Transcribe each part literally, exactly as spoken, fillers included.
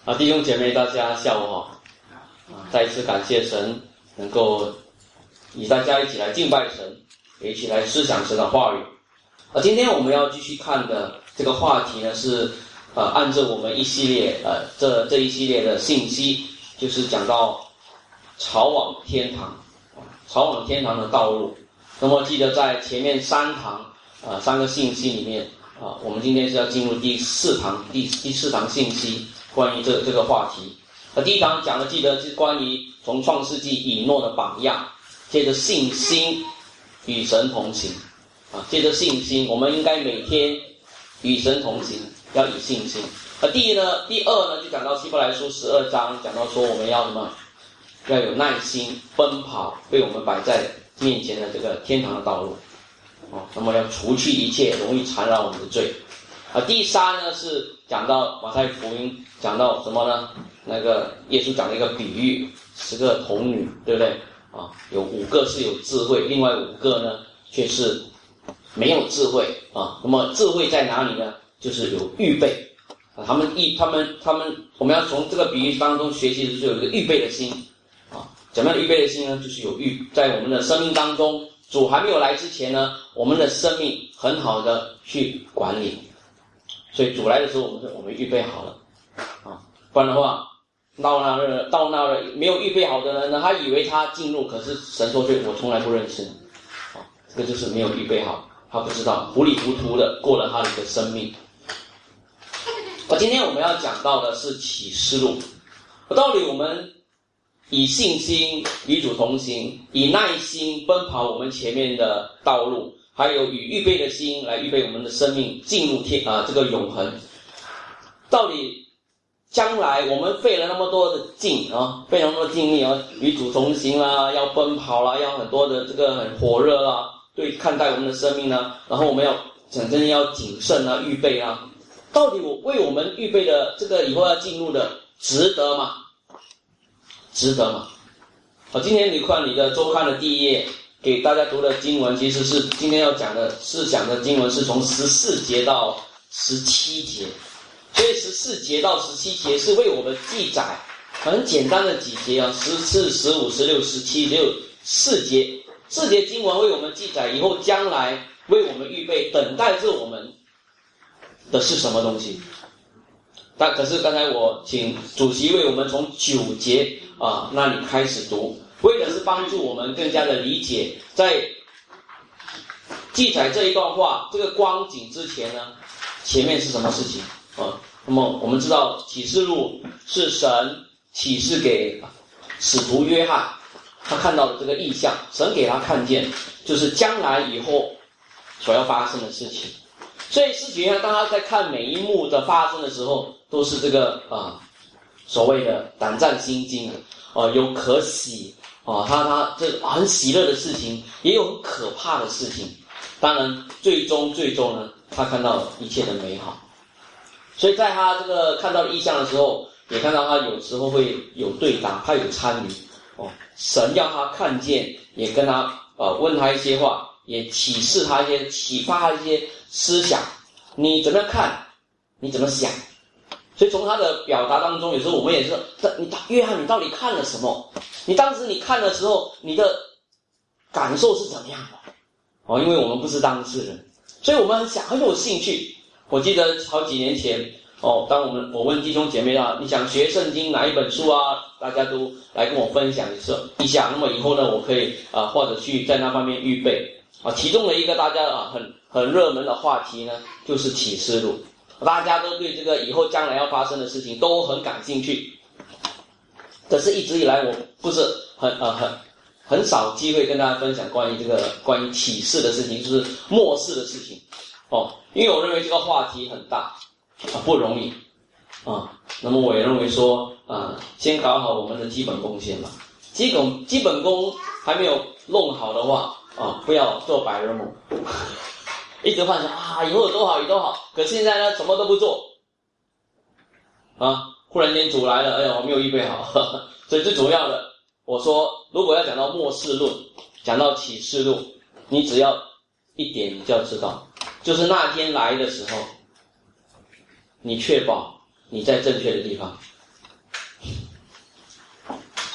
啊，弟兄姐妹，大家下午好！啊，再一次感谢神，能够与大家一起来敬拜神，也一起来思想神的话语。啊，今天我们要继续看的这个话题呢，是呃，按照我们一系列呃这这一系列的信息，就是讲到朝往天堂，朝往天堂的道路。那么记得在前面三堂呃三个信息里面啊，我们今天是要进入第四堂第第四堂信息。关于这这个话题，那第一堂讲的记得是关于从创世纪以诺的榜样，接着信心与神同行啊，接着信心，我们应该每天与神同行，要以信心。那第一呢，第二呢，就讲到希伯来书十二章，讲到说我们要什么，要有耐心奔跑，为我们摆在面前的这个天堂的道路哦，那么要除去一切容易缠绕我们的罪。啊，第三呢是讲到马太福音，讲到什么呢？那个耶稣讲了一个比喻，十个童女，对不对？啊，有五个是有智慧，另外五个呢却是没有智慧啊。那么智慧在哪里呢？就是有预备啊。他们一他们他们，我们要从这个比喻当中学习的就是有一个预备的心啊。怎么样的预备的心呢？就是有预在我们的生命当中，主还没有来之前呢，我们的生命很好的去管理。所以主来的时候，我们我们预备好了啊，不然的话，到那儿到那儿没有预备好的人呢，他以为他进入，可是神说对，我从来不认识你啊，这个就是没有预备好，他不知道，糊里糊涂的过了他的一个生命。啊，今天我们要讲到的是启示录，到底我们以信心与主同行，以耐心奔跑我们前面的道路。还有以预备的心来预备我们的生命进入天啊、呃、这个永恒。到底将来我们费了那么多的劲啊，费了那么多精力啊，与主同行啦，要奔跑啦，要很多的这个很火热啦，对看待我们的生命呢，然后我们要真正要谨慎啊，预备啊。到底我为我们预备的这个以后要进入的值得吗？值得吗？好，今天你看你的周刊的第一页。给大家读的经文其实是今天要讲的是讲的经文是从十四节到十七节，所以十四节到十七节是为我们记载很简单的几节啊，十四、十五、十六、十七，只有四节，四节经文为我们记载以后将来为我们预备等待着我们的是什么东西。但可是刚才我请主席为我们从九节啊那里开始读。为的是帮助我们更加的理解，在记载这一段话这个光景之前呢，前面是什么事情啊？那么我们知道启示录是神启示给使徒约翰，他看到的这个异象，神给他看见就是将来以后所要发生的事情。所以使徒约翰当他在看每一幕的发生的时候，都是这个啊所谓的胆战心惊啊，有可喜。哦，他他这很喜乐的事情，也有很可怕的事情。当然，最终最终呢，他看到一切的美好。所以在他这个看到异象的时候，也看到他有时候会有对答，他有参与。哦，神要他看见，也跟他呃问他一些话，也启示他一些，启发他一些思想。你怎么看？你怎么想？所以从他的表达当中，有时候我们也是，你约翰，你到底看了什么？你当时你看的时候，你的感受是怎么样的？哦，因为我们不是当事人，所以我们很想很有兴趣。我记得好几年前，哦，当我们我问弟兄姐妹啊，你想学圣经哪一本书啊？大家都来跟我分享一下。那么以后呢，我可以啊、呃，或者去在那方面预备啊。其中的一个大家啊很很热门的话题呢，就是启示录。大家都对这个以后将来要发生的事情都很感兴趣。可是，一直以来我不是很呃很很少机会跟大家分享关于这个关于启示的事情，就是末世的事情哦。因为我认为这个话题很大啊，不容易啊。那么我也认为说啊，先搞好我们的基本功先吧。基本基本功还没有弄好的话啊，不要做白日梦，一直幻想啊以后有多好有多好，可是现在呢什么都不做啊。忽然间主来了，哎呀，我没有预备好，呵呵。所以最主要的，我说，如果要讲到末世论，讲到启示录，你只要一点，你就要知道，就是那天来的时候，你确保你在正确的地方，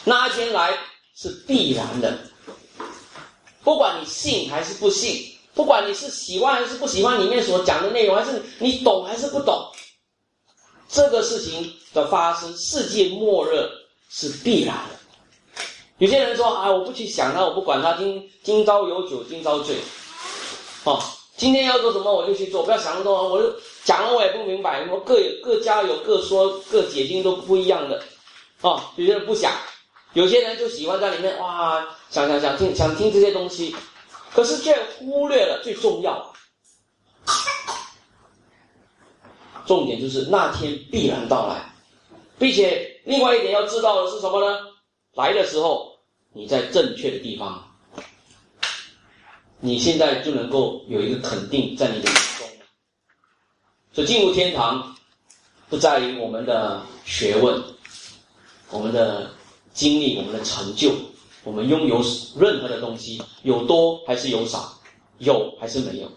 那一天来是必然的，不管你信还是不信，不管你是喜欢还是不喜欢里面所讲的内容，还是你懂还是不懂，这个事情的发生，世界末日是必然的。有些人说啊，我不去想他，我不管他，今今朝有酒今朝醉，哦，今天要做什么我就去做，不要想那么多，我就讲了我也不明白，我各有各家有各说各解经都不一样的，哦，有些人不想，有些人就喜欢在里面哇，想想想听想听这些东西，可是却忽略了最重要，重点就是那天必然到来，并且另外一点要知道的是什么呢？来的时候你在正确的地方，你现在就能够有一个肯定在你的心中。所以进入天堂不在于我们的学问，我们的经历，我们的成就，我们拥有任何的东西，有多还是有少，有还是没有，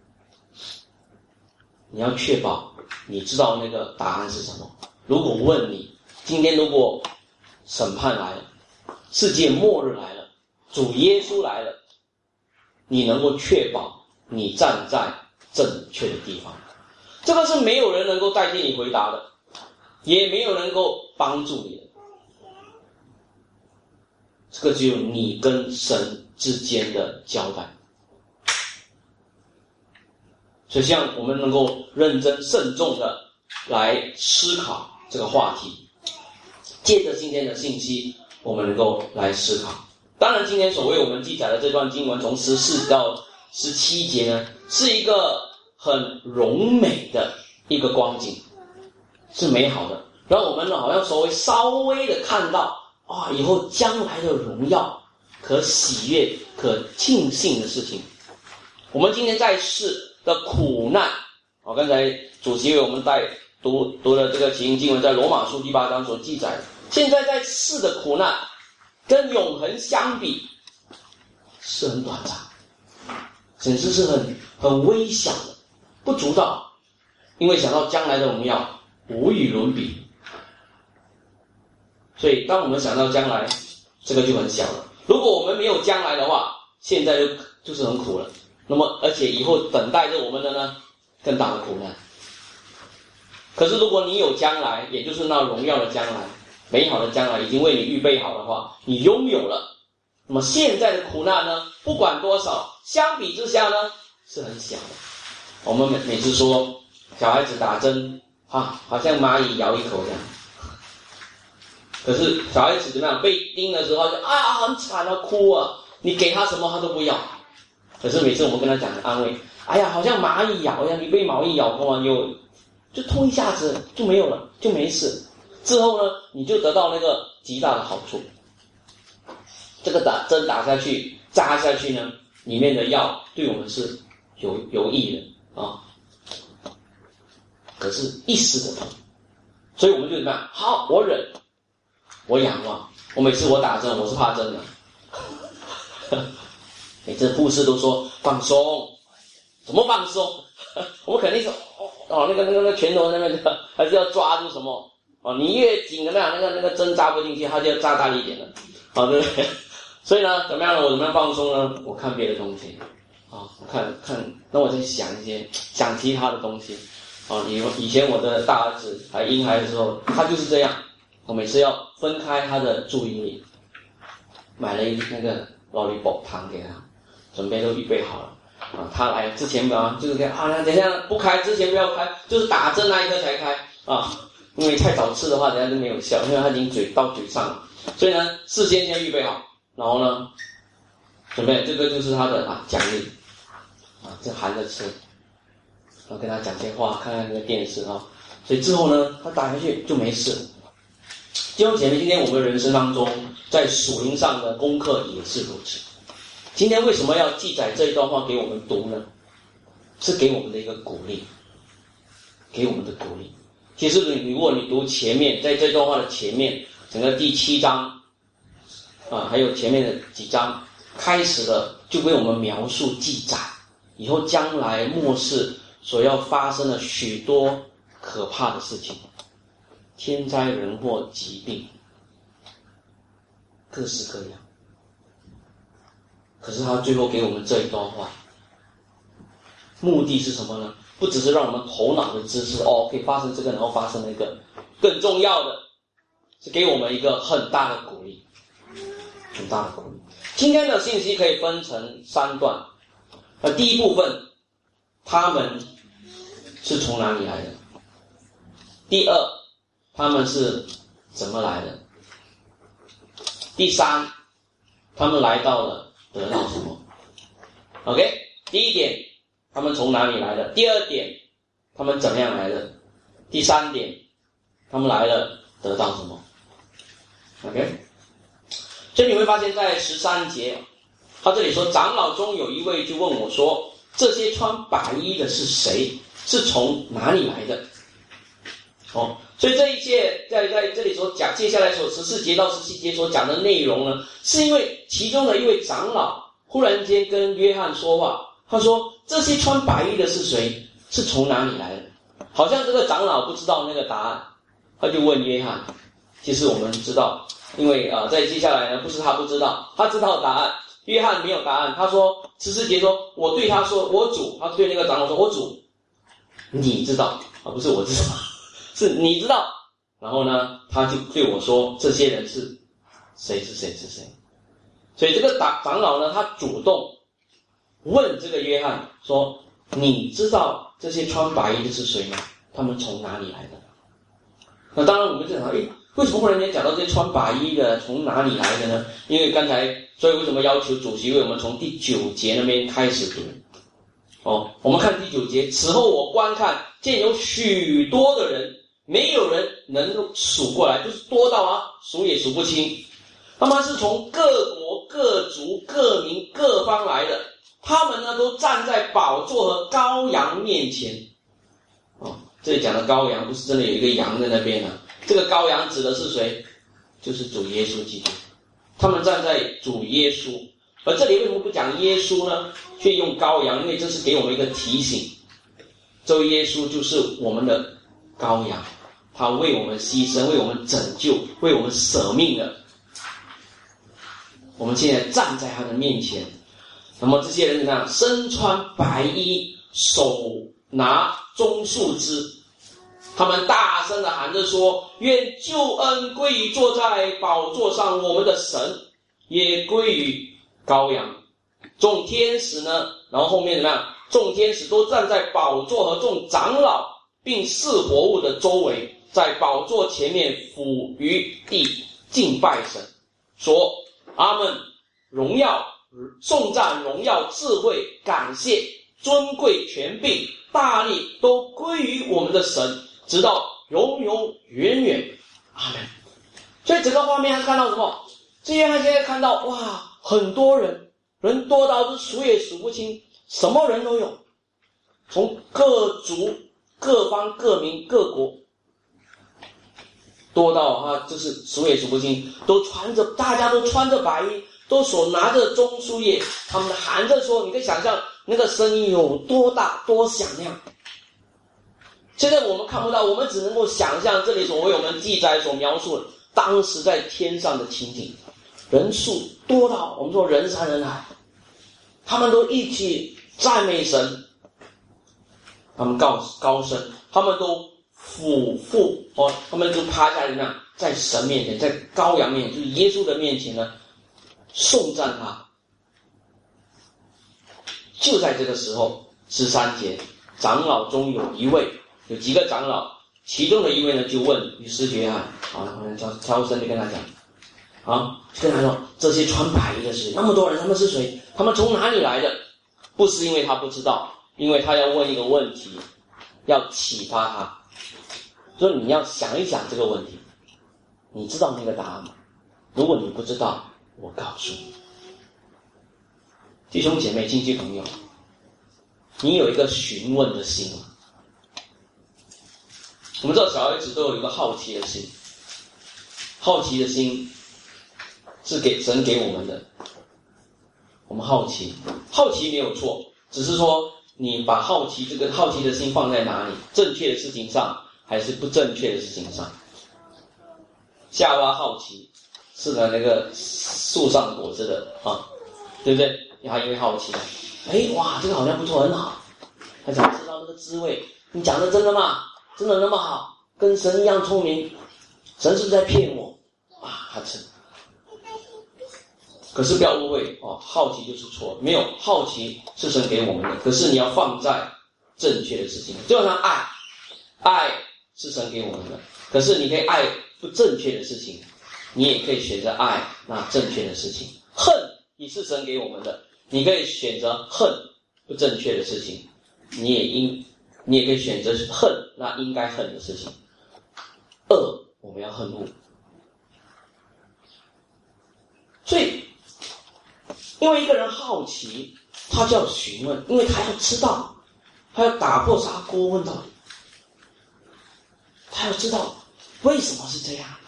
你要确保你知道那个答案是什么。如果问你，今天如果审判来了，世界末日来了，主耶稣来了，你能够确保你站在正确的地方，这个是没有人能够代替你回答的，也没有人能够帮助你的，这个只有你跟神之间的交代。所以希望我们能够认真慎重的来思考这个话题，借着今天的信息我们能够来思考。当然今天所为我们记载的这段经文从十四到十七节呢，是一个很荣美的一个光景，是美好的，让我们好像稍微稍微的看到啊，以后将来的荣耀，可喜悦可庆幸的事情。我们今天在世的苦难，我刚才主席为我们带读读了这个起因经文，在罗马书第八章所记载的，现在在世的苦难跟永恒相比是很短暂，甚至是很很微小的，不足道，因为想到将来的荣耀无与伦比，所以当我们想到将来，这个就很小了。如果我们没有将来的话，现在就就是很苦了，那么而且以后等待着我们的呢，更大的苦难。可是如果你有将来，也就是那荣耀的将来，美好的将来已经为你预备好的话，你拥有了，那么现在的苦难呢，不管多少，相比之下呢是很小的。我们每每次说小孩子打针啊，好像蚂蚁咬一口这样，可是小孩子怎么样，被叮的时候就啊很惨啊，哭啊，你给他什么他都不要。可是每次我们跟他讲安慰，哎呀好像蚂蚁咬一样，你被蚂蚁咬过吗？有就痛一下子就没有了，就没事，之后呢你就得到那个极大的好处。这个打针打下去扎下去呢，里面的药对我们是有有益的啊，可是一时的痛，所以我们就怎么样？好，我忍，我仰望。我每次我打针，我是怕针的，每次护士都说放松，怎么放松？我们肯定说哦，那个那个那个拳头那边还是要抓住什么哦，你越紧怎么样，那个那个针扎不进去，它就要扎大力一点了，好、哦、对不对？所以呢，怎么样呢？我怎么样放松呢？我看别的东西啊、哦，看看，那我在想一些想其他的东西啊、哦。以以前我的大儿子还婴孩的时候，他就是这样，我每次要分开他的注意力，买了一那个 lollipop 糖给他，准备都预备好了。啊，他来之前啊，就是这样啊，等一下不开之前不要开，就是打针那一刻才开啊，因为太早吃的话，等一下就没有效，因为他已经嘴到嘴上了，所以呢，事先先预备好，然后呢，准备这个就是他的啊奖励，啊，这含着吃，然后跟他讲些话，看看那个电视啊，所以之后呢，他打下去就没事。弟兄姐妹，今天我们人生当中，在属灵上的功课也是如此。今天为什么要记载这一段话给我们读呢？是给我们的一个鼓励，给我们的鼓励。其实你如果你读前面，在这段话的前面，整个第七章啊，还有前面的几章开始了，就为我们描述记载以后将来末世所要发生的许多可怕的事情，天灾人祸疾病。 各式各样。可是他最后给我们这一段话，目的是什么呢？不只是让我们头脑的知识哦，可以发生这个，然后发生那个，更重要的是给我们一个很大的鼓励，很大的鼓励。今天的信息可以分成三段，呃，第一部分，他们是从哪里来的？第二，他们是怎么来的？第三，他们来到了得到什么 ？OK， 第一点，他们从哪里来的？第二点，他们怎么样来的？第三点，他们来了得到什么 ？OK， 所以你会发现在十三节，他这里说，长老中有一位就问我说：“这些穿白衣的是谁？是从哪里来的？”哦，所以这一切在在这里所讲，接下来所十四节到十七节所讲的内容呢，是因为其中的一位长老忽然间跟约翰说话，他说：“这些穿白衣的是谁？是从哪里来的？”好像这个长老不知道那个答案，他就问约翰。其实我们知道，因为啊、呃，在接下来呢，不是他不知道，他知道答案。约翰没有答案，他说十四节说：“我对他说，我主。”他对那个长老说：“我主，你知道啊，不是我知道。”是你知道，然后呢，他就对我说：“这些人是谁？是谁？是谁？”所以这个长长老呢，他主动问这个约翰说：“你知道这些穿白衣的是谁吗？他们从哪里来的？”那当然，我们就想，诶，为什么忽然间讲到这些穿白衣的从哪里来的呢？因为刚才，所以为什么要求主席为我们从第九节那边开始读？哦，我们看第九节，此后我观看，见有许多的人。没有人能够数过来，就是多到啊，数也数不清。他们是从各国、各族、各民、各方来的，他们呢都站在宝座和羔羊面前。哦，这里讲的羔羊不是真的有一个羊在那边啊，这个羔羊指的是谁？就是主耶稣基督。他们站在主耶稣，而这里为什么不讲耶稣呢？却用羔羊，因为这是给我们一个提醒，这位耶稣就是我们的羔羊。他为我们牺牲，为我们拯救，为我们舍命的。我们现在站在他的面前，那么这些人怎么样？身穿白衣，手拿棕树枝，他们大声地喊着说：“愿救恩归于坐在宝座上我们的神，也归于羔羊。”众天使呢？然后后面怎么样？众天使都站在宝座和众长老并四活物的周围。在宝座前面俯于地敬拜神，说：“阿们，荣耀、颂赞、荣耀、智慧、感谢、尊贵、权柄、大力，都归于我们的神，直到永永远远。阿们。”所以整个画面还看到什么？这约翰现在看到，哇，很多人，人多到是数也数不清，什么人都有，从各族、各方、各民、各国。多到啊，就是数也数不清，都穿着，大家都穿着白衣，都手拿着棕树叶，他们喊着说，你可以想象那个声音有多大多响亮。现在我们看不到，我们只能够想象这里所为我们记载所描述的当时在天上的情景，人数多到我们说人山人海，他们都一起赞美神，他们高高声，他们都俯伏哦，他们就趴下来怎么样，在神面前，在羔羊面前，就是耶稣的面前呢，颂赞他。就在这个时候，十三节，长老中有一位，有几个长老，其中的一位呢就问于施觉翰，好，然后呢乔乔森就跟他讲，啊，就跟他说，这些穿白衣的是那么多人，他们是谁？他们从哪里来的？不是因为他不知道，因为他要问一个问题，要启发他。所以你要想一想这个问题，你知道那个答案吗？如果你不知道，我告诉你，弟兄姐妹、亲戚朋友，你有一个询问的心吗？我们知道小孩子都有一个好奇的心，好奇的心是给神给我们的。我们好奇，好奇没有错，只是说你把好奇这个好奇的心放在哪里？正确的事情上，还是不正确的事情上？夏娃好奇， 吃了那个树上的果子的啊，对不对？他因为好奇，哎，哇，这个好像不错，很好，他想知道那个滋味。你讲的真的吗？真的那么好？跟神一样聪明？神是不是在骗我？啊，他吃。可是不要误会哦，好奇就是错，没有，好奇是神给我们的，可是你要放在正确的事情。就好像爱，爱是神给我们的，可是你可以爱不正确的事情，你也可以选择爱那正确的事情。恨也是神给我们的，你可以选择恨不正确的事情，你也应你也可以选择恨那应该恨的事情。恶我们要恨恶，所以因为一个人好奇，他就要询问，因为他要知道，他要打破砂锅问到底，他要知道为什么是这样。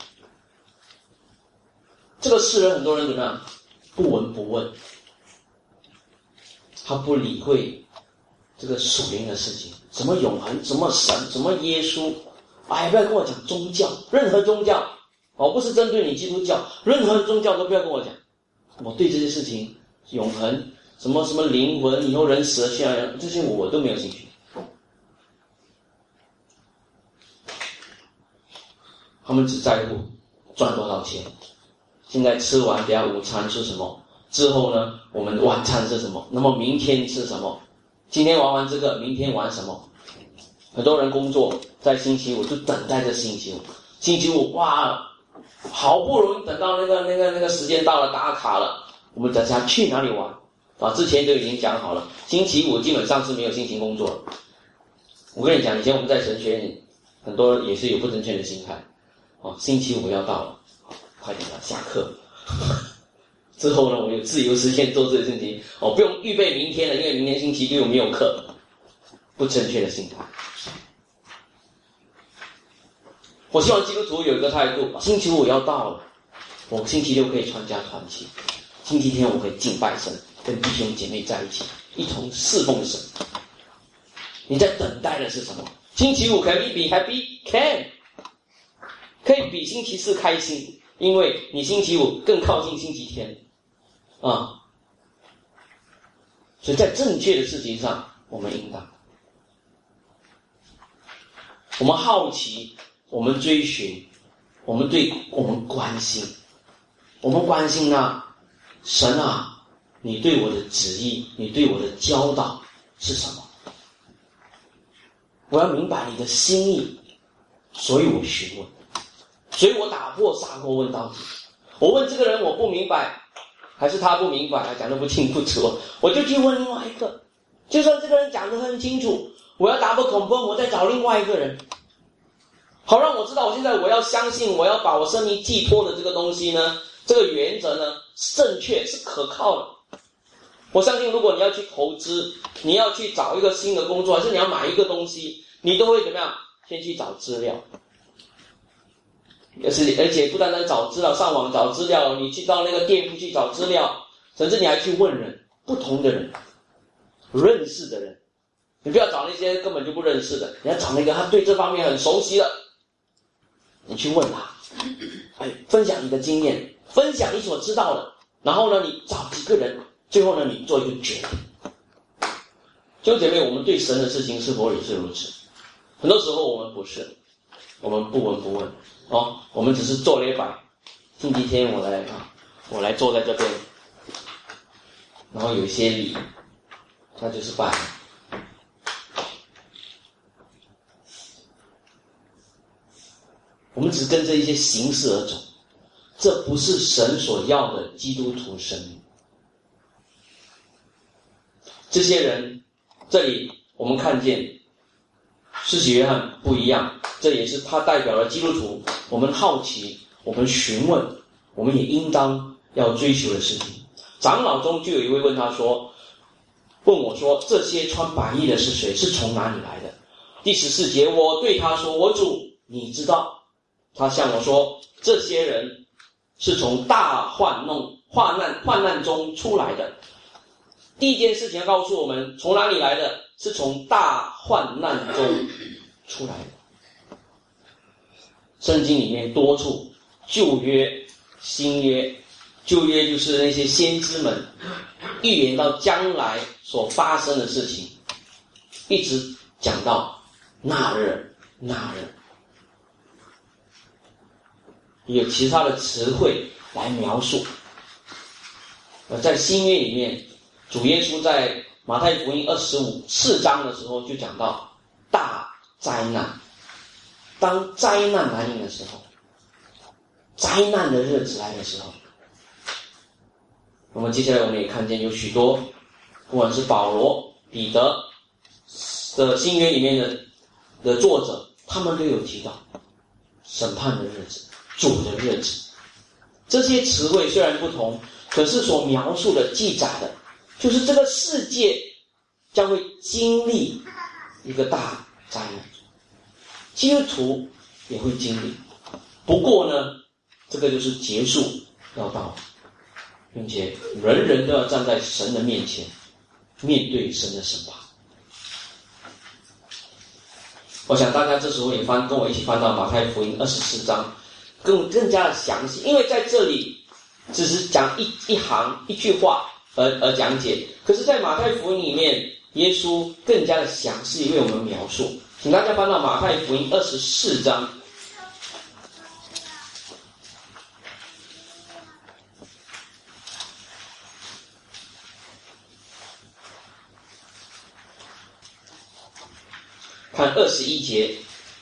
这个世人很多人怎么样？不闻不问，他不理会这个属灵的事情，什么永恒，什么神，什么耶稣，哎，不要跟我讲宗教，任何宗教，我不是针对你基督教，任何宗教都不要跟我讲。我对这些事情，永恒，什么什么灵魂，以后人死了去哪里，这些我都没有兴趣。他们只在乎赚多少钱。现在吃完，等下午餐吃什么？之后呢，我们晚餐是什么？那么明天吃什么？今天玩完这个，明天玩什么？很多人工作在星期五就等待着星期五，星期五哇，好不容易等到那个那个那个时间到了，打卡了，我们等下去哪里玩？啊，之前就已经讲好了，星期五基本上是没有心情工作了。我跟你讲，以前我们在神学院，很多也是有不正确的心态。哦，星期五要到了，快点了，下课。之后呢，我有自由时间做这个事情，哦，不用预备明天了，因为明天星期六没有课。不正确的心态。我希望基督徒有一个态度，星期五要到了，我星期六可以参加团契，星期天我可以敬拜神，跟弟兄姐妹在一起，一同侍奉神。你在等待的是什么？星期五可以比 happy can， 可以比星期四开心，因为你星期五更靠近星期天啊。所以在正确的事情上，我们应当，我们好奇，我们追寻，我们对我们关心，我们关心啊，神啊，你对我的旨意，你对我的教导是什么？我要明白你的心意，所以我询问，所以我打破砂锅问到底。我问这个人我不明白，还是他不明白，他讲得不清不楚，我就去问另外一个。就算这个人讲得很清楚，我要打破恐慌，我再找另外一个人，好让我知道我现在我要相信，我要把我生命寄托的这个东西呢，这个原则呢是正确，是可靠的。我相信如果你要去投资，你要去找一个新的工作，还是你要买一个东西，你都会怎么样？先去找资料，而且而且不单单找资料，上网找资料，你去到那个店铺去找资料，甚至你还去问人，不同的人，认识的人，你不要找那些根本就不认识的，你要找那个他对这方面很熟悉的，你去问他，哎，分享你的经验，分享你所知道的，然后呢，你找几个人，最后呢，你做一个决定。弟兄姐妹，我们对神的事情是否也是如此？很多时候我们不是，我们不闻不问哦，我们只是坐了一摆，星期天我来啊，我来坐在这边，然后有一些礼，那就是拜。我们只跟着一些形式而走，这不是神所要的基督徒生命。这些人，这里我们看见施洗约翰不一样，这也是他代表了基督徒，我们好奇，我们询问，我们也应当要追求的事情。长老中就有一位问他说，问我说，这些穿白衣的是谁？是从哪里来的？第十四节，我对他说，我主，你知道。他向我说，这些人是从大患弄患难患难中出来的。第一件事情要告诉我们，从哪里来的？是从大患难中出来的。圣经里面多处，旧约新约，旧约就是那些先知们预言到将来所发生的事情，一直讲到那日那日，有其他的词汇来描述。呃，在新约里面，主耶稣在马太福音二十五四章的时候就讲到大灾难，当灾难来临的时候，灾难的日子来的时候，那么接下来我们也看见有许多，不管是保罗、彼得的新约里面的的作者，他们都有提到审判的日子、主的日子。这些词汇虽然不同，可是所描述的、记载的，就是这个世界将会经历一个大灾难，基督徒也会经历。不过呢，这个就是结束要到了，并且人人都要站在神的面前，面对神的审判。我想大家这时候也翻跟我一起翻到马太福音二十四章，更更加的详细，因为在这里只是讲一一行一句话而而讲解，可是在马太福音里面，耶稣更加的详细为我们描述。请大家翻到马太福音二十四章。看二十一节，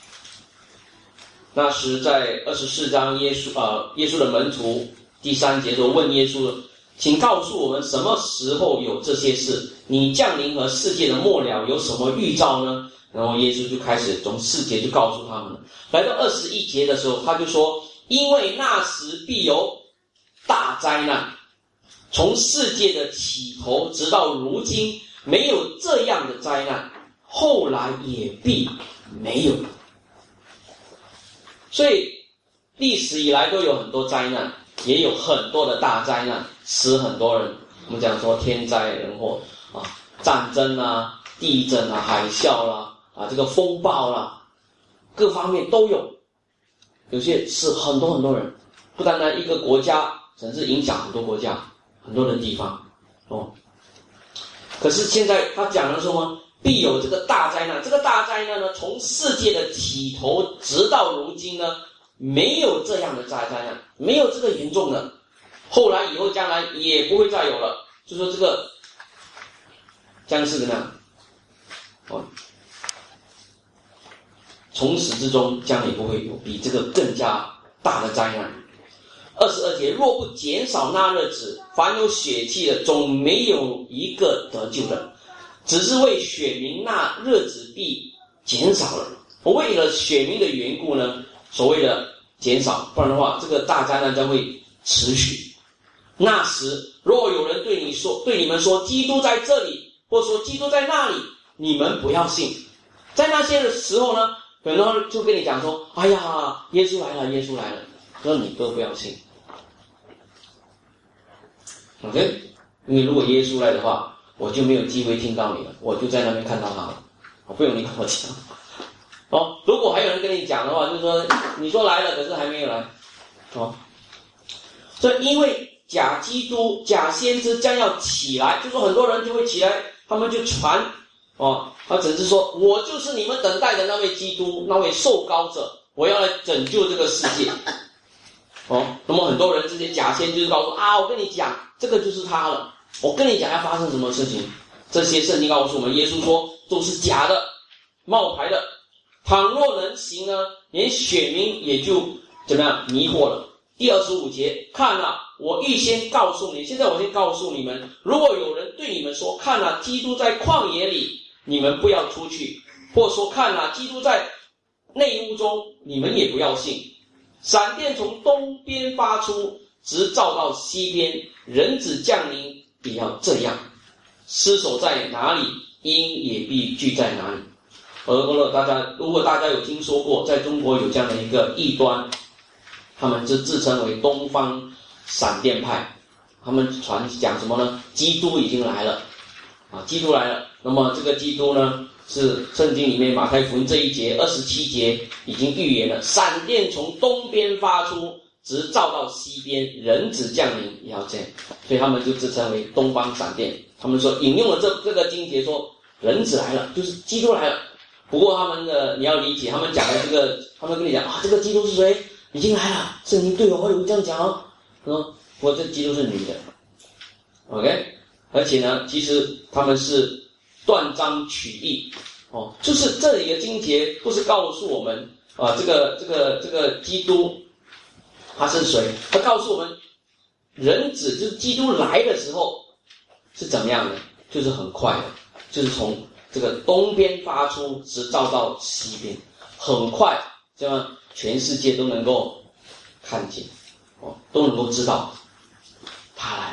那时在二十四章，耶稣呃耶稣的门徒第三节都问耶稣，请告诉我们什么时候有这些事？你降临和世界的末了有什么预兆呢？然后耶稣就开始从四节就告诉他们了。来到二十一节的时候，他就说，因为那时必有大灾难，从世界的起头直到如今，没有这样的灾难，后来也必没有。所以历史以来都有很多灾难，也有很多的大灾难，死很多人。我们讲说天灾人祸啊，战争啊、地震啊、海啸啦、啊、啊这个风暴啦、啊，各方面都有。有些是很多很多人，不单单一个国家，甚至影响很多国家、很多的地方哦。可是现在他讲的是什么？必有这个大灾难，这个大灾难呢，从世界的起头直到如今呢，没有这样的大灾难，没有这个严重的，后来以后将来也不会再有了。就说这个将是怎么样？哦，从始至终将也不会有比这个更加大的灾难。二十二节，若不减少那日子，凡有血气的，总没有一个得救的。只是为选民那日子必减少了。为了选民的缘故呢，所谓的减少，不然的话，这个大灾难将会持续。那时，若有人对你说，对你们说，基督在这里，或说基督在那里，你们不要信。在那些的时候呢，很多人就跟你讲说，哎呀，耶稣来了，耶稣来了，那你都不要信。OK， 因为如果耶稣来的话，我就没有机会听到你了，我就在那边看到他了，不用你跟我讲。哦，如果还有人跟你讲的话，就是说你说来了，可是还没有来。哦，所以因为假基督、假先知将要起来，就说很多人就会起来，他们就传哦，他只是说我就是你们等待的那位基督，那位受膏者，我要来拯救这个世界。哦，那么很多人这些假先知告诉啊，我跟你讲，这个就是他了。我跟你讲要发生什么事情，这些圣经告诉我们，耶稣说都是假的、冒牌的。倘若能行呢，连选民也就怎么样迷惑了。第二十五节，看啊，我预先告诉你，现在我先告诉你们，如果有人对你们说，看啊，基督在旷野里，你们不要出去；或说看啊，基督在内屋中，你们也不要信。闪电从东边发出，直照到西边，人子降临也要这样，尸首在哪里，鹰也必聚在哪里。而大家如果大家有听说过，在中国有这样的一个异端，他们就自称为东方闪电派，他们传讲什么呢？基督已经来了啊，基督来了。那么这个基督呢，是圣经里面马太福音这一节二十七节已经预言了，闪电从东边发出， 直照到西边，人子降临也要这样，所以他们就自称为东方闪电。他们说引用了这这个经节说人子来了，就是基督来了。不过他们的你要理解，他们讲的这个，他们跟你讲啊，这个基督是谁？已经来了，圣经对我有这样讲哦。他说不过这基督是女的 ，OK， 而且呢，其实他们是断章取义哦，就是这里的经节不是告诉我们啊，这个这个这个基督他是谁？他告诉我们，人子就是基督来的时候是怎么样的？就是很快的，就是从这个东边发出，直照到西边，很快，这样全世界都能够看见，哦，都能够知道他来了。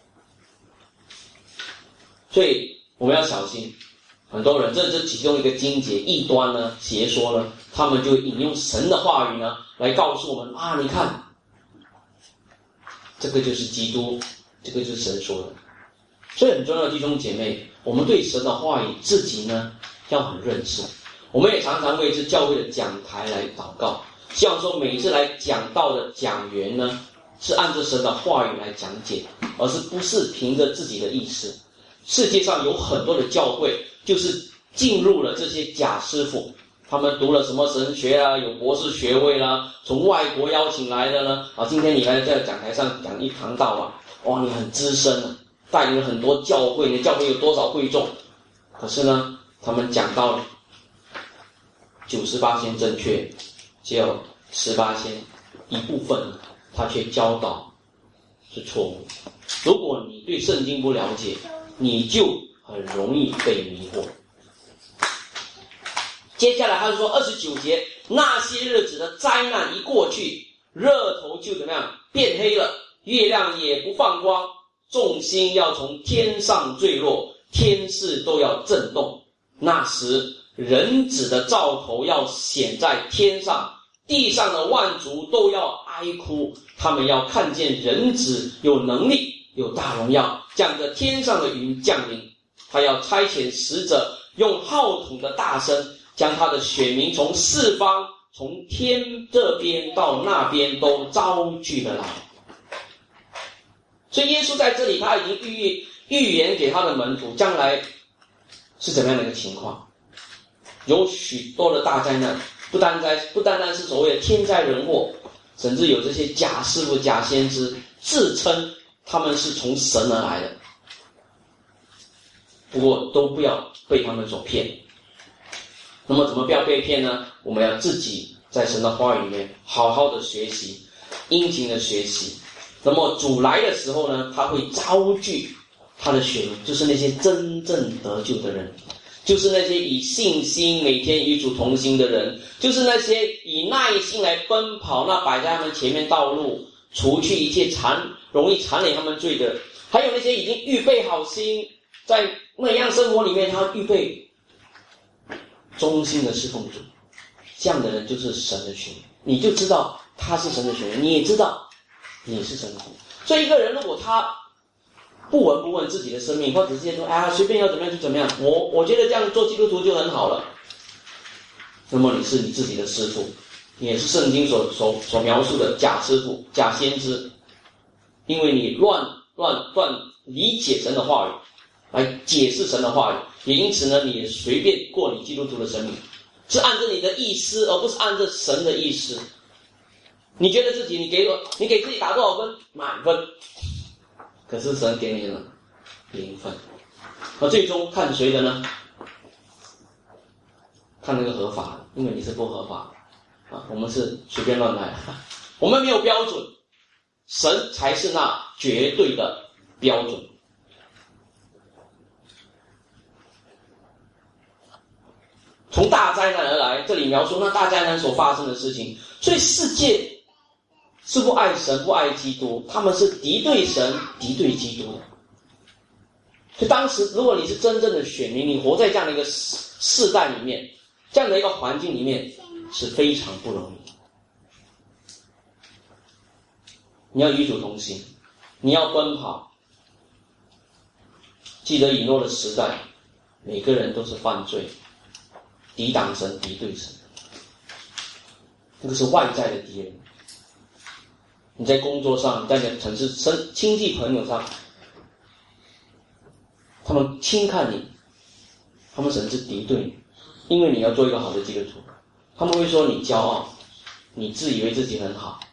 所以我们要小心，很多人这这其中一个经节异端呢、邪说呢，他们就引用神的话语呢来告诉我们啊，你看，这个就是基督，这个就是神说的。所以很重要的弟兄姐妹，我们对神的话语自己呢要很认识。我们也常常为这教会的讲台来祷告，希望说每一次来讲道的讲员呢是按照神的话语来讲解，而是不是凭着自己的意思。世界上有很多的教会就是进入了这些假师傅，他们读了什么神学啊，有博士学位啦，从外国邀请来的呢啊，今天你来在讲台上讲一堂道啊，哇，你很资深啊，带领了很多教会，你的教会有多少会众？可是呢，他们讲到九十八%正确，只有十八%一部分，他却教导是错误。如果你对圣经不了解，你就很容易被迷惑。接下来他就说二十九节，那些日子的灾难一过去，热头就怎么样变黑了，月亮也不放光，众星要从天上坠落，天势都要震动。那时人子的兆头要显在天上，地上的万族都要哀哭，他们要看见人子有能力有大荣耀，将着天上的云降临。他要差遣使者，用号筒的大声，将他的选民从四方，从天这边到那边都招聚了来。所以耶稣在这里他已经预预言给他的门徒将来是怎么样的一个情况，有许多的大灾难，不单单不单单是所谓的天灾人祸，甚至有这些假师傅假先知自称他们是从神而来的，不过都不要被他们所骗。那么怎么不要被骗呢？我们要自己在神的话语里面好好的学习，殷勤的学习。那么主来的时候呢，他会招聚他的选民，就是那些真正得救的人，就是那些以信心每天与主同行的人，就是那些以耐心来奔跑那摆在他们前面道路，除去一切缠容易缠累他们罪的，还有那些已经预备好心，在那样生活里面他预备忠心的侍奉主，这样的人就是神的选民，你就知道他是神的选民，你也知道你是神的选民。所以一个人如果他不闻不问自己的生命，或者直接说哎呀随便要怎么样就怎么样，我我觉得这样做基督徒就很好了，那么你是你自己的师傅，你也是圣经所所所描述的假师傅假先知，因为你乱乱乱理解神的话语，来解释神的话语，也因此呢，你也随便过你基督徒的生命，是按照你的意思，而不是按照神的意思。你觉得自己你给我你给自己打多少分？满分。可是神给你了零分。那最终看谁的呢？看那个合法的，因为你是不合法的啊，我们是随便乱来，我们没有标准，神才是那绝对的标准。从大灾难而来，这里描述那大灾难所发生的事情。所以世界是不爱神不爱基督，他们是敌对神敌对基督的。所以当时如果你是真正的选民，你活在这样的一个世代里面，这样的一个环境里面是非常不容易。你要与主同行，你要奔跑。记得以诺的时代，每个人都是犯罪，抵挡神敌对神，这个是外在的敌人。 你在工作上，在你的城市生亲戚朋友上，他们轻看你，他们甚至敌对你，因为你要做一个好的基督徒，他们会说你骄傲，你自以为自己很好，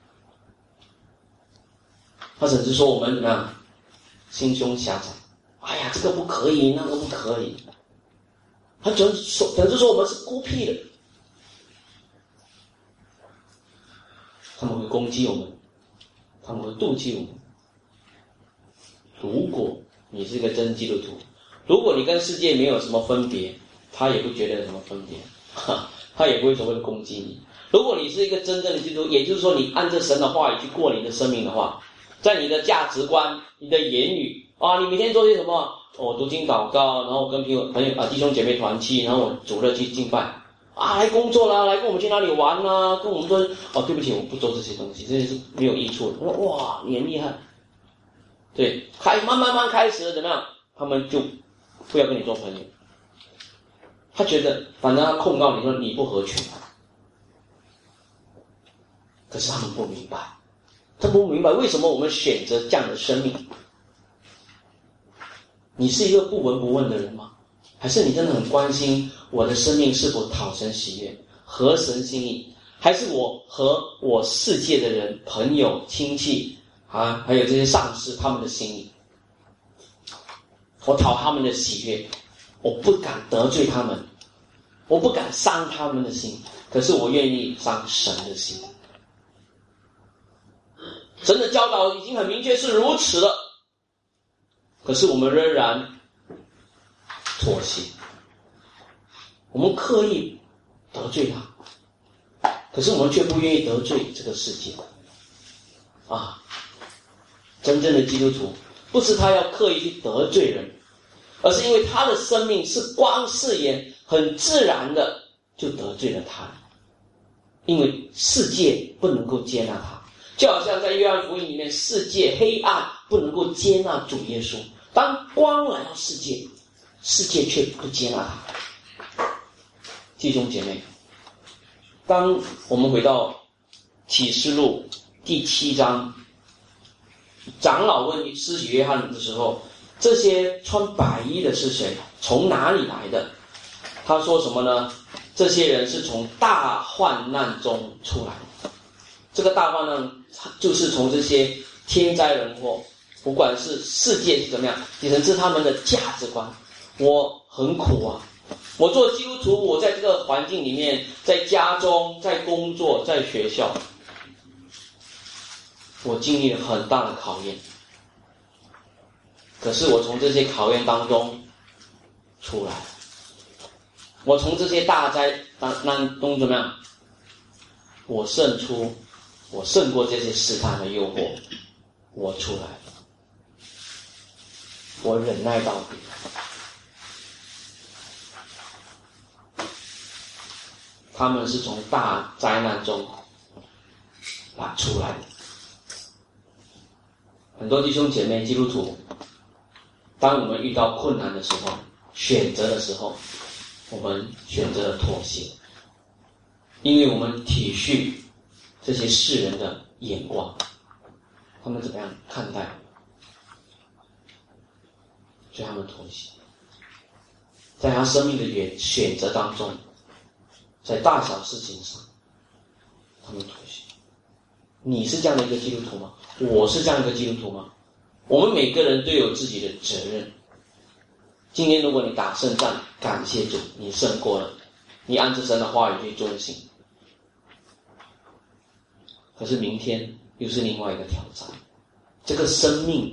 他甚至说我们怎么样，心胸狭窄，哎呀，这个不可以，那个不可以，他总说，总是说我们是孤僻的，他们会攻击我们，他们会妒忌我们。如果你是一个真基督徒，如果你跟世界没有什么分别，他也不觉得有什么分别，他也不会所谓的攻击你。如果你是一个真正的基督徒，也就是说你按着神的话语去过你的生命的话，在你的价值观、你的言语啊，你每天做些什么？哦、我读经祷告，然后我跟朋友、朋友啊弟兄姐妹团契，然后我主日去敬拜啊，来工作啦，来跟我们去哪里玩啦，跟我们说哦，对不起，我不做这些东西，这些是没有益处的。我说哇，你很厉害。对，开慢慢慢开始了怎么样？他们就不要跟你做朋友。他觉得，反正他控告你说你不合群，可是他们不明白，他不明白为什么我们选择这样的生命。你是一个不闻不问的人吗？还是你真的很关心我的生命是否讨神喜悦、合神心意？还是我和我世界的人、朋友、亲戚啊，还有这些上司他们的心意？我讨他们的喜悦，我不敢得罪他们，我不敢伤他们的心，可是我愿意伤神的心。神的教导已经很明确是如此了，可是我们仍然妥协，我们刻意得罪他，可是我们却不愿意得罪这个世界啊！真正的基督徒不是他要刻意去得罪人，而是因为他的生命是光是眼，很自然的就得罪了他，因为世界不能够接纳他，就好像在约翰福音里面，世界黑暗不能够接纳主耶稣，当光来到世界，世界却不接纳他。弟兄姐妹，当我们回到启示录第七章，长老问施洗约翰的时候，这些穿白衣的是谁？从哪里来的？他说什么呢？这些人是从大患难中出来的。这个大患难就是从这些天灾人祸，不管是世界是怎么样，也甚至他们的价值观。我很苦啊，我做基督徒，我在这个环境里面，在家中，在工作，在学校，我经历了很大的考验，可是我从这些考验当中出来，我从这些大灾当中怎么样？我胜出，我胜过这些试探和诱惑，我出来了，我忍耐到底。他们是从大灾难中拉出来的。很多弟兄姐妹基督徒，当我们遇到困难的时候，选择的时候，我们选择了妥协，因为我们体恤这些世人的眼光，他们怎么样看待，所以他们妥协，在他生命的选选择当中，在大小事情上，他们妥协。你是这样的一个基督徒吗？我是这样一个基督徒吗？我们每个人都有自己的责任。今天如果你打胜仗，感谢主，你胜过了，你按着神的话语去遵行。可是明天又是另外一个挑战，这个生命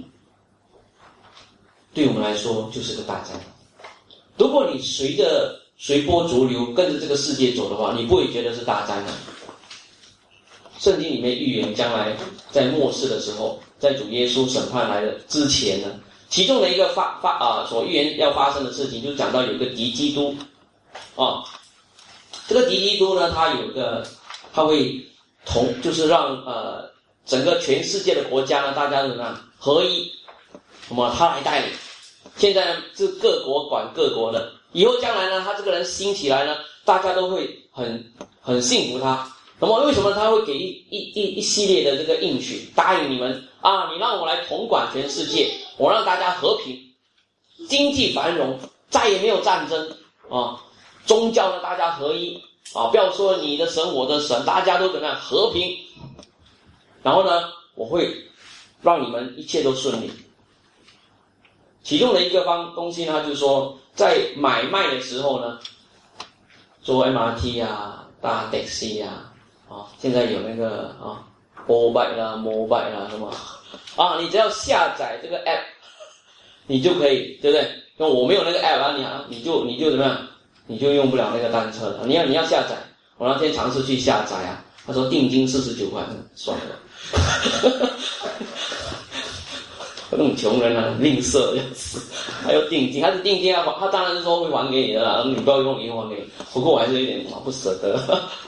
对我们来说就是个大灾难。如果你随着随波逐流，跟着这个世界走的话，你不会觉得是大灾难。圣经里面预言将来在末世的时候，在主耶稣审判来的之前呢，其中的一个发发啊所预言要发生的事情，就讲到有一个敌基督啊，这个敌基督呢，他有一个他会同就是让呃整个全世界的国家呢，大家怎么样合一，那么他来带领。现在呢是各国管各国的，以后将来呢，他这个人兴起来呢，大家都会很很信服他。 那么为什么他会给一一一一系列的这个应许，答应你们啊，你让我来统管全世界，我让大家和平，经济繁荣，再也没有战争啊，宗教呢大家合一啊，不要说你的神我的神，大家都怎么样和平。然后呢，我会让你们一切都顺利。其中的一个方东西呢，就是说在买卖的时候呢，做 M R T 啊、搭 taxi 啊，啊，现在有那个啊 ，mobile 啦、mobile 啦什么啊，你只要下载这个 app， 你就可以，对不对？因为我没有那个 app 啊，你啊，你就你就怎么样，你就用不了那个单车了。你要你要下载，我那天尝试去下载啊，他说定金四十九块，算了。那种穷人啊，吝啬这样子，还有定金，他是定金要还，他当然是说会还给你的啦，你不要用，以后还给你。不过我还是有点不舍得。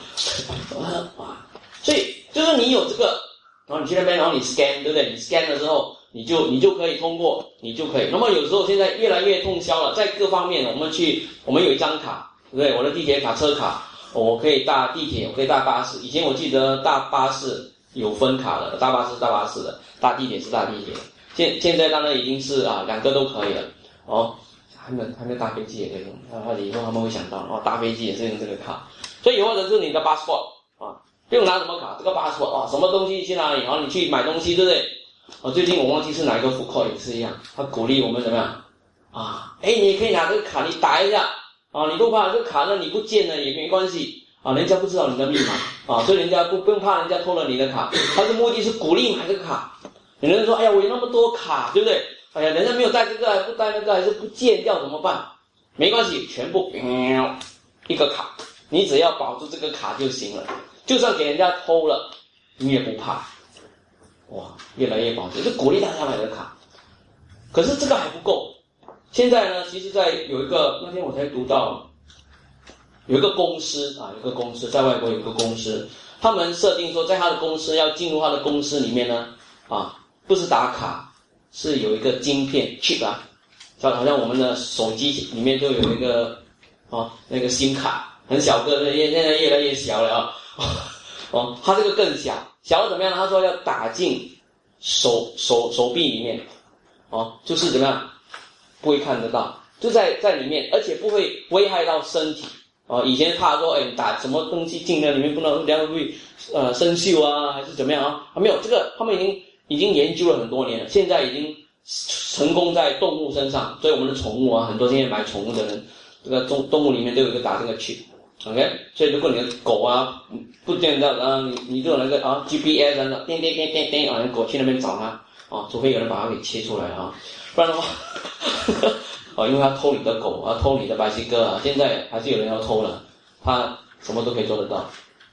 所以就是你有这个，然后你去那边，然后你 scan， 对不对？你 scan 了之后，你就你就可以通过，你就可以。那么有时候现在越来越通宵了，在各方面，我们去，我们有一张卡，对不对？我的地铁卡、车卡，我可以搭地铁，我可以搭巴士。以前我记得搭巴士有分卡的，搭巴士是搭巴士的，搭地铁是搭地铁的。现现在当然已经是啊，两个都可以了哦，还没还没搭飞机也可以用，啊，以后他们会想到哦，搭飞机也是用这个卡，所以或者是你的 passport 啊，不用拿什么卡，这个 passport 啊，什么东西去哪里，然后你去买东西，对不对？啊，最近我忘记是哪一个 food court 也是一样，他鼓励我们怎么样啊？哎，你可以拿这个卡，你打一下啊，你不怕这个卡呢，你不见了也没关系啊，人家不知道你的密码啊，所以人家不不用怕人家偷了你的卡，他的目的是鼓励买这个卡。有人说，哎呀，我有那么多卡，对不对？哎呀，人家没有带这个，还不带那个，还是不见掉怎么办？没关系，全部一个卡，你只要保住这个卡就行了。就算给人家偷了，你也不怕。哇，越来越保值，就鼓励大家买这个卡。可是这个还不够。现在呢，其实在有一个那天我才读到，有一个公司啊，有一个公司在外国有一个公司，他们设定说，在他的公司要进入他的公司里面呢，啊。不是打卡，是有一个晶片 chip 啊，像好像我们的手机里面就有一个哦那个 SIM 卡，很小个，现在越来越小了啊。哦，它这个更小，小的怎么样呢？他说要打进手手手臂里面，哦，就是怎么样，不会看得到，就在在里面，而且不会危害到身体。哦，以前怕说，哎，打什么东西进了里面不能，然后会呃生锈啊，还是怎么样啊？没有，这个他们已经。已经研究了很多年了，现在已经成功在动物身上，所以我们的宠物啊，很多现在买宠物的人，这个动动物里面都有一个打这个 chip，OK， 所以如果你的狗啊不见到，然后你你就有那个啊 G P S 的叮叮叮叮叮啊，狗去那边找它啊，除非有人把它给切出来啊，不然的话，啊，因为他偷你的狗啊，偷你的白西哥啊，现在还是有人要偷了，他什么都可以做得到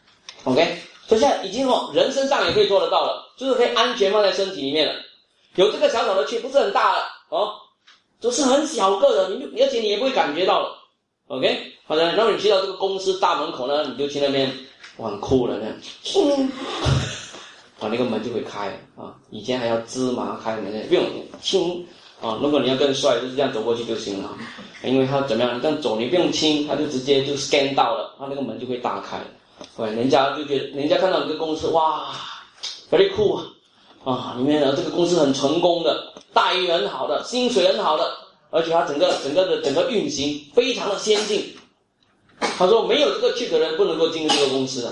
，OK。所以现在已经哦，人身上也可以做得到了，就是可以安全放在身体里面了。有这个小小的区，不是很大了哦，就是很小个的，你而且你也不会感觉到了。OK， 好的，然后你去到这个公司大门口呢，你就去那边，哇，很酷了那样，嗯，啊，那个门就会开啊。以前还要芝麻开门，不用亲啊。如果你要更帅，就是这样走过去就行了，因为他怎么样，这样走你不用亲，他就直接就 scan 到了，他那个门就会打开。对，人家就觉得，人家看到你这个公司，哇 ，very cool 啊，啊，里面的这个公司很成功的，待遇很好的，薪水很好的，而且它整个整个的整个运行非常的先进。他说，没有这个 chip 的人不能够进入这个公司的。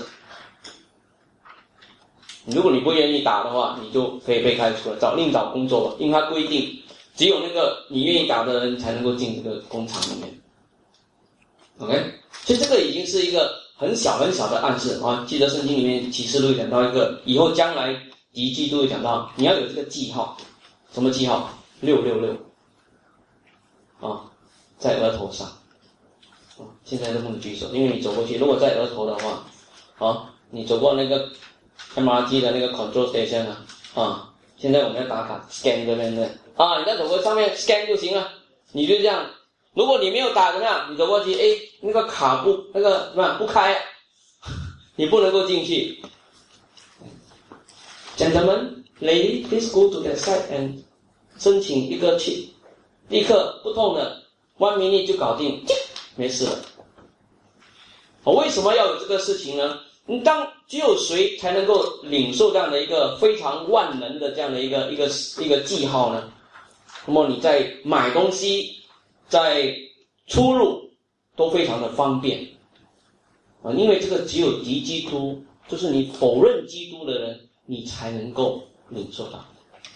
如果你不愿意打的话，你就可以被开除了，找另找工作吧，因为它规定只有那个你愿意打的人才能够进这个工厂里面。OK， 所以这个已经是一个。很小很小的暗示啊！记得圣经里面启示录讲到一个，以后将来敌基都会讲到，你要有这个记号，什么记号？六六六啊，在额头上啊！现在都不能举手，因为你走过去，如果在额头的话，啊，你走过那个 M R T 的那个 control station 啊，啊，现在我们要打卡 scan 这边的啊，你再走过上面 scan 就行了，你就这样。如果你没有打怎么样？你走过去，哎，那个卡不那个什么不开，你不能够进去。Gentlemen, lady, please go to that side and 申请一个去，立刻不痛的 ，one minute 就搞定，没事了。我为什么要有这个事情呢？ 你当只有谁才能够领受这样的一个非常万能的这样的一个一个一个记号呢？那么你在买东西，在出入都非常的方便啊，因为这个只有敌基督，就是你否认基督的人，你才能够领受到。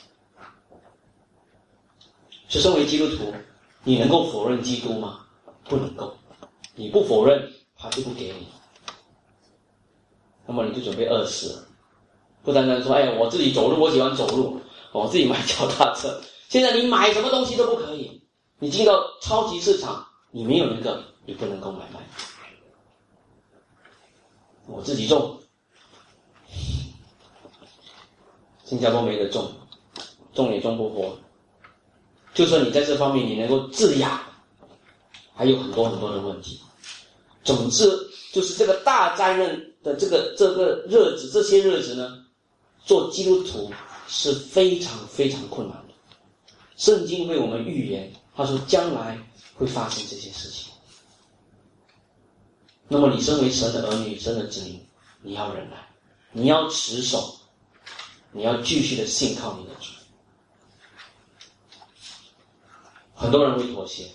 是身为基督徒，你能够否认基督吗？不能够。你不否认，他就不给你。那么你就准备饿死了。不单单说，哎，我自己走路，我喜欢走路，我自己买脚踏车。现在你买什么东西都不可以。你进到超级市场，你没有那个，你不能够买卖。我自己种，新加坡没得种，种也种不活。就算你在这方面你能够自养，还有很多很多的问题。总之，就是这个大灾难的这个这个日子，这些日子呢，做基督徒是非常非常困难的。圣经为我们预言，他说将来会发生这些事情。那么你身为神的儿女，神的子民，你要忍耐，你要持守，你要继续的信靠你的主。很多人会妥协，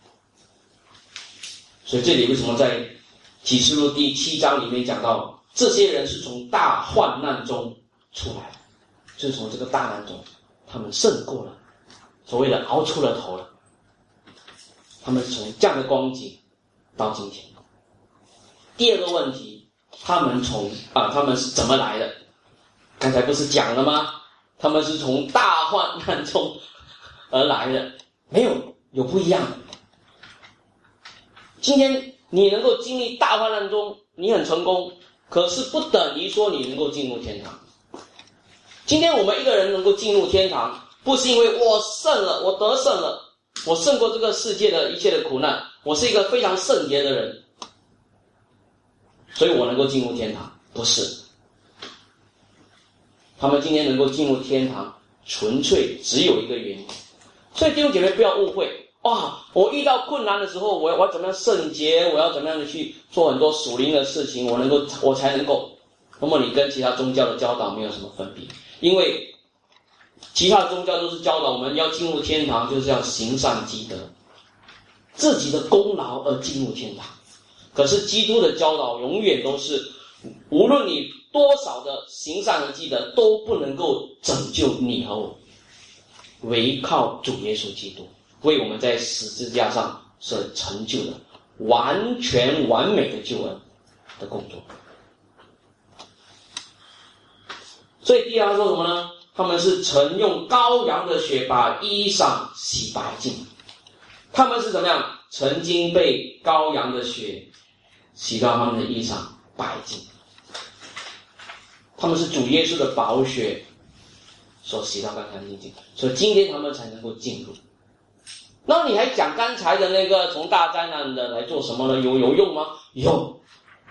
所以这里为什么在启示录第七章里面讲到，这些人是从大患难中出来的，就是从这个大难中，他们胜过了，所谓的熬出了头了。他们是从这样的光景到今天。第二个问题，他们从啊，他们是怎么来的？刚才不是讲了吗？他们是从大患难中而来的。没有，有不一样的。今天你能够经历大患难中，你很成功，可是不等于说你能够进入天堂。今天我们一个人能够进入天堂，不是因为我胜了，我得胜了，我胜过这个世界的一切的苦难，我是一个非常圣洁的人，所以我能够进入天堂。不是，他们今天能够进入天堂，纯粹只有一个原因。所以弟兄姐妹不要误会，哇！我遇到困难的时候，我要我要怎么样圣洁？我要怎么样的去做很多属灵的事情？我能够，我才能够。那么你跟其他宗教的教导没有什么分别，因为其他宗教都是教导我们要进入天堂，就是要行善积德，自己的功劳而进入天堂。可是基督的教导永远都是，无论你多少的行善和积德，都不能够拯救你和我。唯靠主耶稣基督为我们在十字架上所成就的完全完美的救恩的工作。所以第二说什么呢？他们是曾用羔羊的血把衣裳洗白净。他们是怎么样？曾经被羔羊的血洗到他们的衣裳白净。他们是主耶稣的宝血所洗到干干净净，所以今天他们才能够进入。那你还讲刚才的那个从大灾难的来做什么呢？有有用吗？有。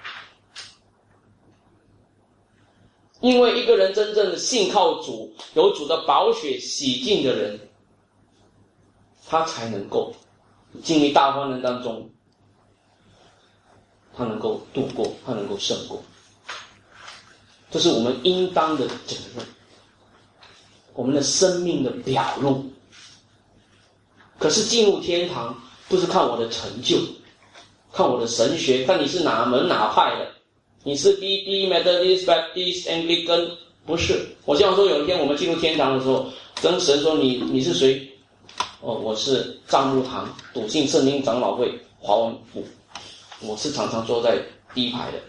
因为一个人真正的信靠主，有主的宝血洗净的人，他才能够进入大患难当中，他能够度过，他能够胜过。这是我们应当的责任，我们的生命的表露。可是进入天堂不是看我的成就，看我的神学，看你是哪门哪派的，你是 B D Methodist Baptist Anglican， 不是。我希望说有一天我们进入天堂的时候，跟神说你你是谁？哦，我是藏木堂笃信圣经长老会华文部，我是常常坐在第一排的。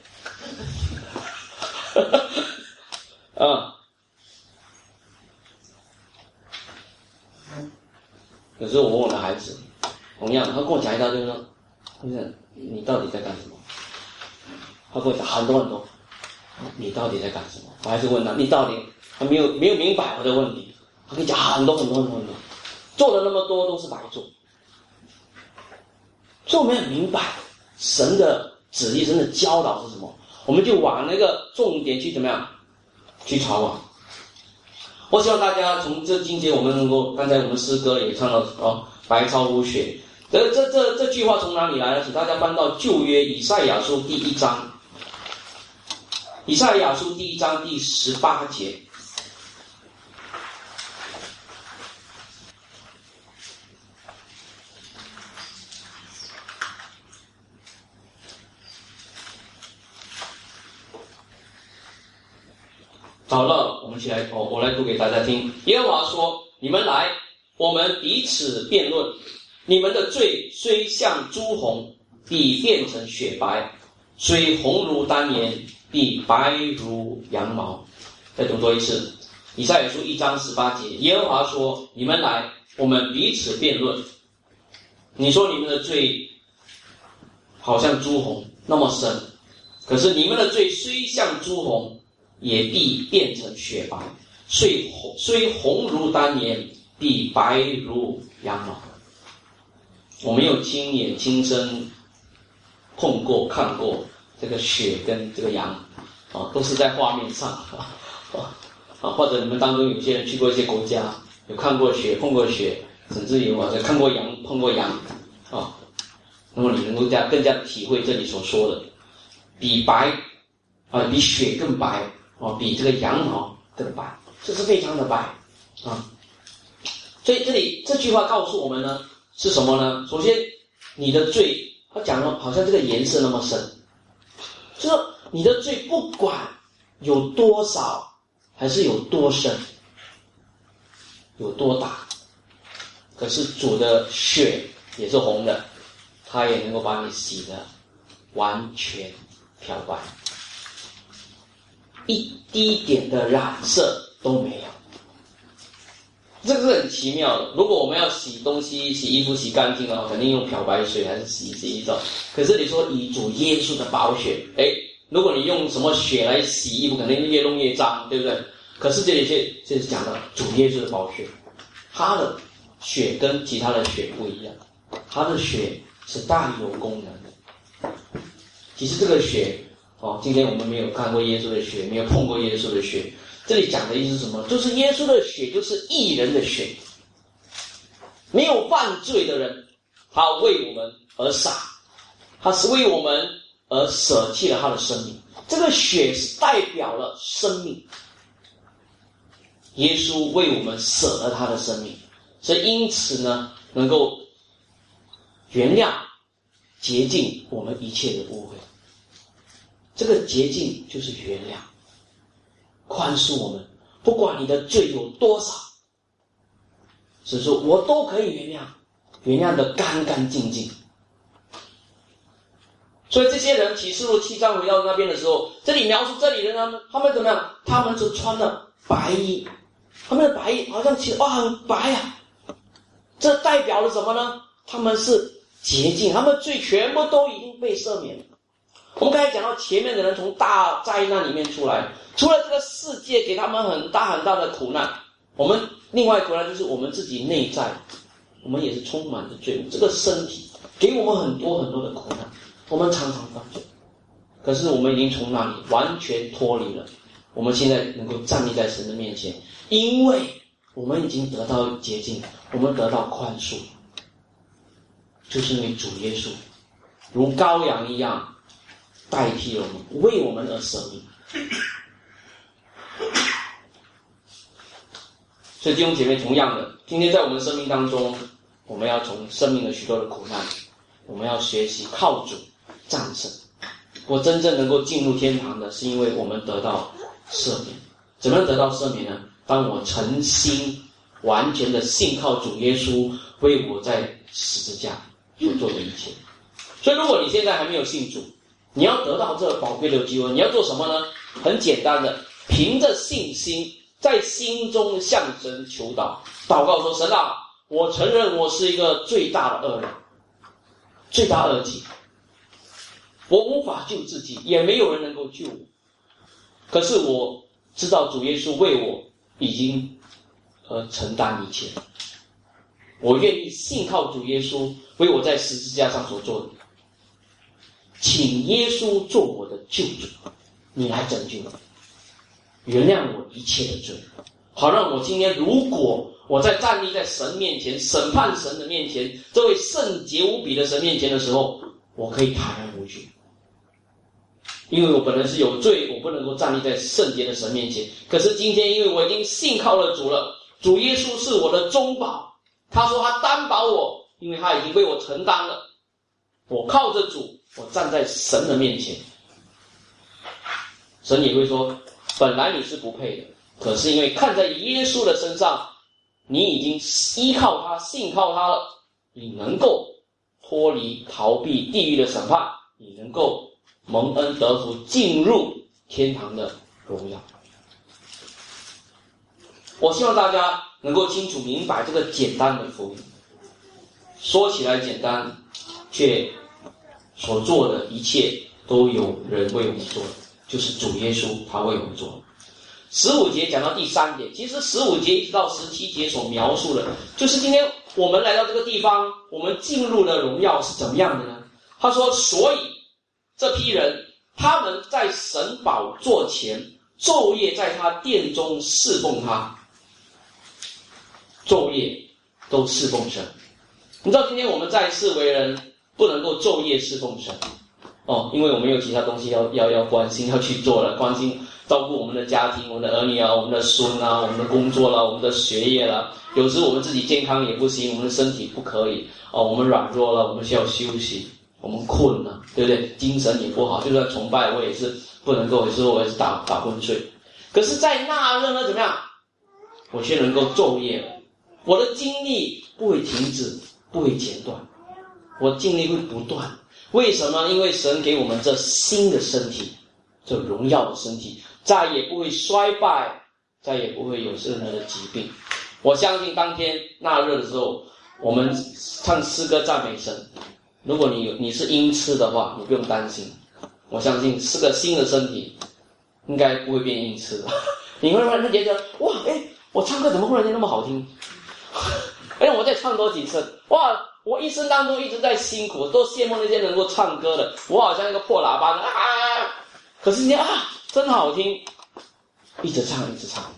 啊，有时候我问我的孩子，同样他跟我讲一大堆，说：“你到底在干什么？”他跟我讲很多很多，你到底在干什么？我还是问他，你到底他没有没有明白我的问题？他跟你讲很多很多很多很多，做了那么多都是白做。所以我们要明白神的旨意，神的教导是什么，我们就往那个重点去怎么样去朝往。我希望大家从这经节，我们能够，刚才我们诗歌也唱到哦，白超如雪。这这这这句话从哪里来呢？请大家翻到旧约以赛亚书第一章。 以赛亚书第一章第十八节。好了，我们一起来，哦，我来读给大家听。耶和华说：你们来，我们彼此辩论。你们的罪虽像朱红，必变成雪白；虽红如丹颜，必白如羊毛。再读多一次。以赛亚书一章十八节。耶和华说：你们来，我们彼此辩论。你说你们的罪好像朱红那么深，可是你们的罪虽像朱红，也必变成雪白；虽红虽红如丹颜，必白如羊毛。我没有亲眼亲身碰过看过这个雪跟这个羊啊，都是在画面上啊啊，或者你们当中有些人去过一些国家，有看过雪碰过雪，甚至有啊看过羊碰过羊啊，那么你能够加更加体会这里所说的比白啊比雪更白啊，比这个羊毛更白，这是非常的白啊。所以这里这句话告诉我们呢是什么呢？首先你的罪，他讲了好像这个颜色那么深，就是说你的罪不管有多少还是有多深有多大，可是主的血也是红的，他也能够把你洗得完全漂白，一滴点的染色都没有。这个是很奇妙的。如果我们要洗东西洗衣服洗干净的话，肯定用漂白水还是洗洗衣皂，可是你说以主耶稣的宝血，诶，如果你用什么血来洗衣服，肯定越弄越脏，对不对？可是这里是这是讲到主耶稣的宝血，他的血跟其他的血不一样，他的血是大有功能的。其实这个血哦，今天我们没有看过耶稣的血，没有碰过耶稣的血，这里讲的意思是什么？就是耶稣的血就是义人的血，没有犯罪的人，他为我们而洒，他是为我们而舍弃了他的生命。这个血是代表了生命，耶稣为我们舍了他的生命，所以因此呢，能够原谅洁净我们一切的污秽。这个洁净就是原谅，宽恕我们，不管你的罪有多少，所以说我都可以原谅，原谅得干干净净。所以这些人启示录七章回到那边的时候，这里描述这里的他们，他们怎么样？他们就穿了白衣，他们的白衣好像其实哇很白啊，这代表了什么呢？他们是洁净，他们的罪全部都已经被赦免了。我们刚才讲到前面的人从大灾难里面出来，除了这个世界给他们很大很大的苦难，我们另外苦难就是我们自己内在，我们也是充满着罪恶，这个身体给我们很多很多的苦难，我们常常犯罪，可是我们已经从那里完全脱离了，我们现在能够站立在神的面前，因为我们已经得到洁净，我们得到宽恕，就是因为主耶稣如羔羊一样代替了我们，为我们而舍命。所以弟兄姐妹，同样的，今天在我们的生命当中，我们要从生命的许多的苦难，我们要学习靠主战胜。我真正能够进入天堂的，是因为我们得到赦免。怎么样得到赦免呢？当我诚心完全的信靠主耶稣为我在十字架所做的一切。所以如果你现在还没有信主，你要得到这个宝贵的机会，你要做什么呢？很简单的，凭着信心在心中向神求祷，祷告说：神啊，我承认我是一个最大的恶人，最大恶极，我无法救自己，也没有人能够救我，可是我知道主耶稣为我已经呃承担一切，我愿意信靠主耶稣为我在十字架上所做的，请耶稣做我的救主，你来拯救我，原谅我一切的罪，好让我今天如果我在站立在神面前，审判神的面前，这位圣洁无比的神面前的时候，我可以坦然无惧， 因为我本人是有罪，我不能够站立在圣洁的神面前。可是今天因为我已经信靠了主了，主耶稣是我的中保，他说他担保我，因为他已经为我承担了。我靠着主，我站在神的面前。神也会说，本来你是不配的，可是因为看在耶稣的身上，你已经依靠他，信靠他了，你能够脱离逃避地狱的审判，你能够蒙恩得福，进入天堂的荣耀。我希望大家能够清楚明白这个简单的福音，说起来简单，却所做的一切都有人为我们做的，就是主耶稣他为我们做的。十五节讲到第三点，其实十五节一直到十七节所描述的，就是今天我们来到这个地方，我们进入的荣耀是怎么样的呢？他说，所以这批人他们在神宝座前昼夜在他殿中侍奉他，昼夜都侍奉神。你知道今天我们在世为人不能够昼夜侍奉神哦，因为我们有其他东西要要要关心要去做了，关心照顾我们的家庭，我们的儿女啊，我们的孙啊，我们的工作啦，我们的学业啦，有时我们自己健康也不行，我们的身体不可以哦，我们软弱了，我们需要休息，我们困了，对不对？精神也不好，就算崇拜我也是不能够，有时候我也是打打昏睡。可是在那日呢，怎么样？我却能够昼夜，我的精力不会停止，不会间断，我精力会不断。为什么？因为神给我们这新的身体，这荣耀的身体，再也不会衰败，再也不会有任何的疾病。我相信当天那日的时候，我们唱诗歌赞美神，如果你你是音痴的话，你不用担心，我相信是个新的身体，应该不会变音痴的。你会忽然觉得，哇，哎，我唱歌怎么忽然间那么好听？哎，我再唱多几次，哇！我一生当中一直在辛苦，都羡慕那些能够唱歌的，我好像一个破喇叭的啊！可是今天啊，真好听，一直唱一直唱。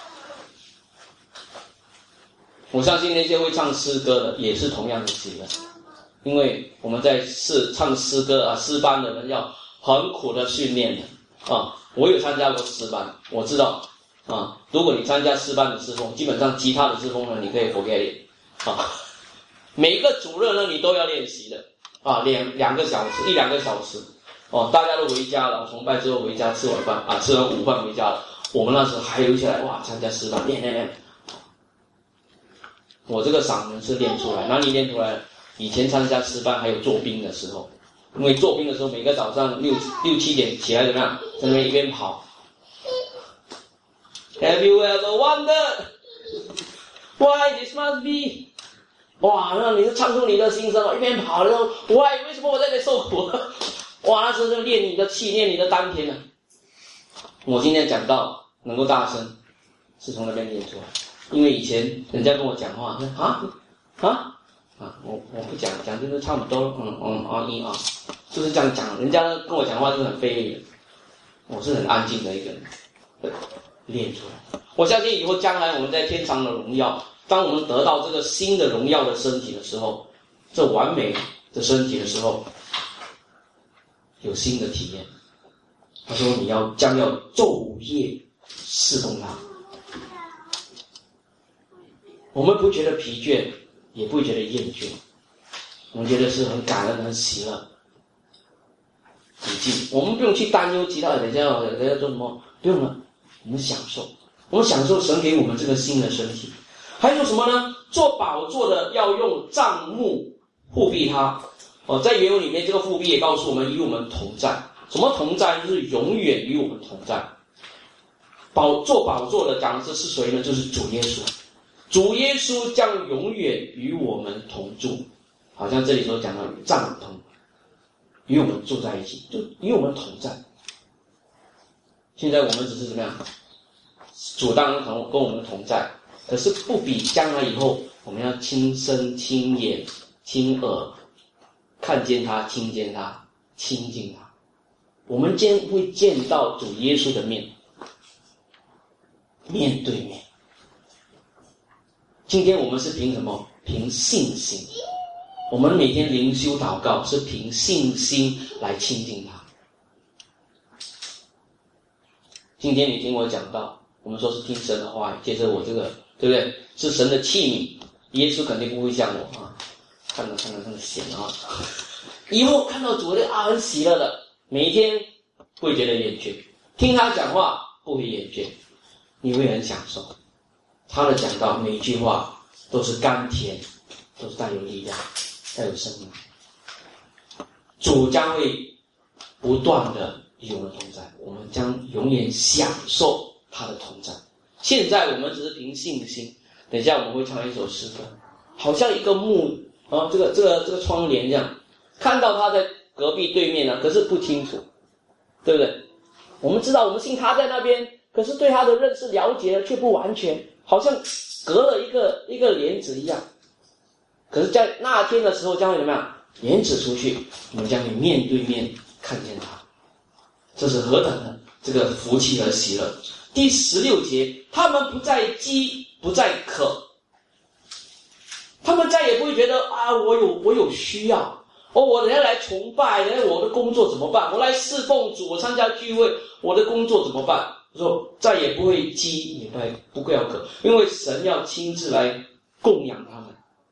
我相信那些会唱诗歌的也是同样的喜乐，因为我们在诗唱诗歌啊，诗班的人要很苦的训练的啊。我有参加过诗班，我知道啊。如果你参加诗班的诗风，基本上吉他的诗风呢，你可以 forget it 啊。每一个主日呢，你都要练习的啊，两两个小时，一两个小时哦。大家都回家了，崇拜之后回家吃晚饭啊，吃完午饭回家了。我们那时候还留下来，哇，参加诗班，练练练。我这个嗓门是练出来，哪里练出来？以前参加诗班还有做兵的时候，因为做兵的时候，每个早上六六七点起来怎么样，在那边一边跑。Have you ever wondered why this must be？哇，那你就唱出你的心声了，一边跑的时候，哇，为什么我在这里受苦？哇，那时候就练你的气，练你的丹田了。我今天讲到能够大声，是从那边练出来。因为以前人家跟我讲话，啊啊啊，我我不讲，讲就是差不多，嗯嗯啊一啊，就是这样讲。人家跟我讲话就是很费力的，我是很安静的一个人，练出来。我相信以后将来我们在天上的荣耀。当我们得到这个新的荣耀的身体的时候，这完美的身体的时候，有新的体验。他说你要将要昼夜侍奉他。我们不觉得疲倦，也不会觉得厌倦，我们觉得是很感恩、很喜乐。已经，我们不用去担忧其他的，等一下等一下做什么，不用了，我们享受，我们享受神给我们这个新的身体。还有什么呢？做宝座的要用帐幕护庇他。哦，在原文里面，这个护庇也告诉我们与我们同在。什么同在？就是永远与我们同在。宝做宝座的讲的是是谁呢？就是主耶稣。主耶稣将永远与我们同住，好像这里所讲的帐篷，与我们住在一起，就与我们同在。现在我们只是怎么样？主当然同跟我们同在。可是不比将来以后，我们要亲身、亲眼、亲耳看见他、听见他、亲近他。我们将会见到主耶稣的面，面对面。今天我们是凭什么？凭信心。我们每天灵修祷告是凭信心来亲近他。 今天你听我讲到，我们说是听神的话语，接着我这个，对不对？是神的器皿，耶稣肯定不会像我啊，看着看着看着闲啊，以后看到主的啊很喜乐的，每一天不会觉得厌倦，听他讲话不会厌倦，你会很享受。他的讲道每一句话都是甘甜，都是带有力量，带有生命。主将会不断的与我们同在，我们将永远享受他的同在。现在我们只是凭信心，等一下我们会唱一首诗歌，好像一个幕啊，这个这个这个窗帘这样，看到他在隔壁对面啊，可是不清楚，对不对？我们知道我们信他在那边，可是对他的认识了解却不完全，好像隔了一个一个帘子一样。可是在那天的时候将会怎么样？延指出去，我们将会面对面看见他，这是何等的这个福气和喜乐。第十六节，他们不再饥，不再渴，他们再也不会觉得啊，我有我有需要，哦，我人家来崇拜，人家我的工作怎么办？我来侍奉主，我参加聚会，我的工作怎么办？说再也不会饥，也不会要渴，因为神要亲自来供养他们。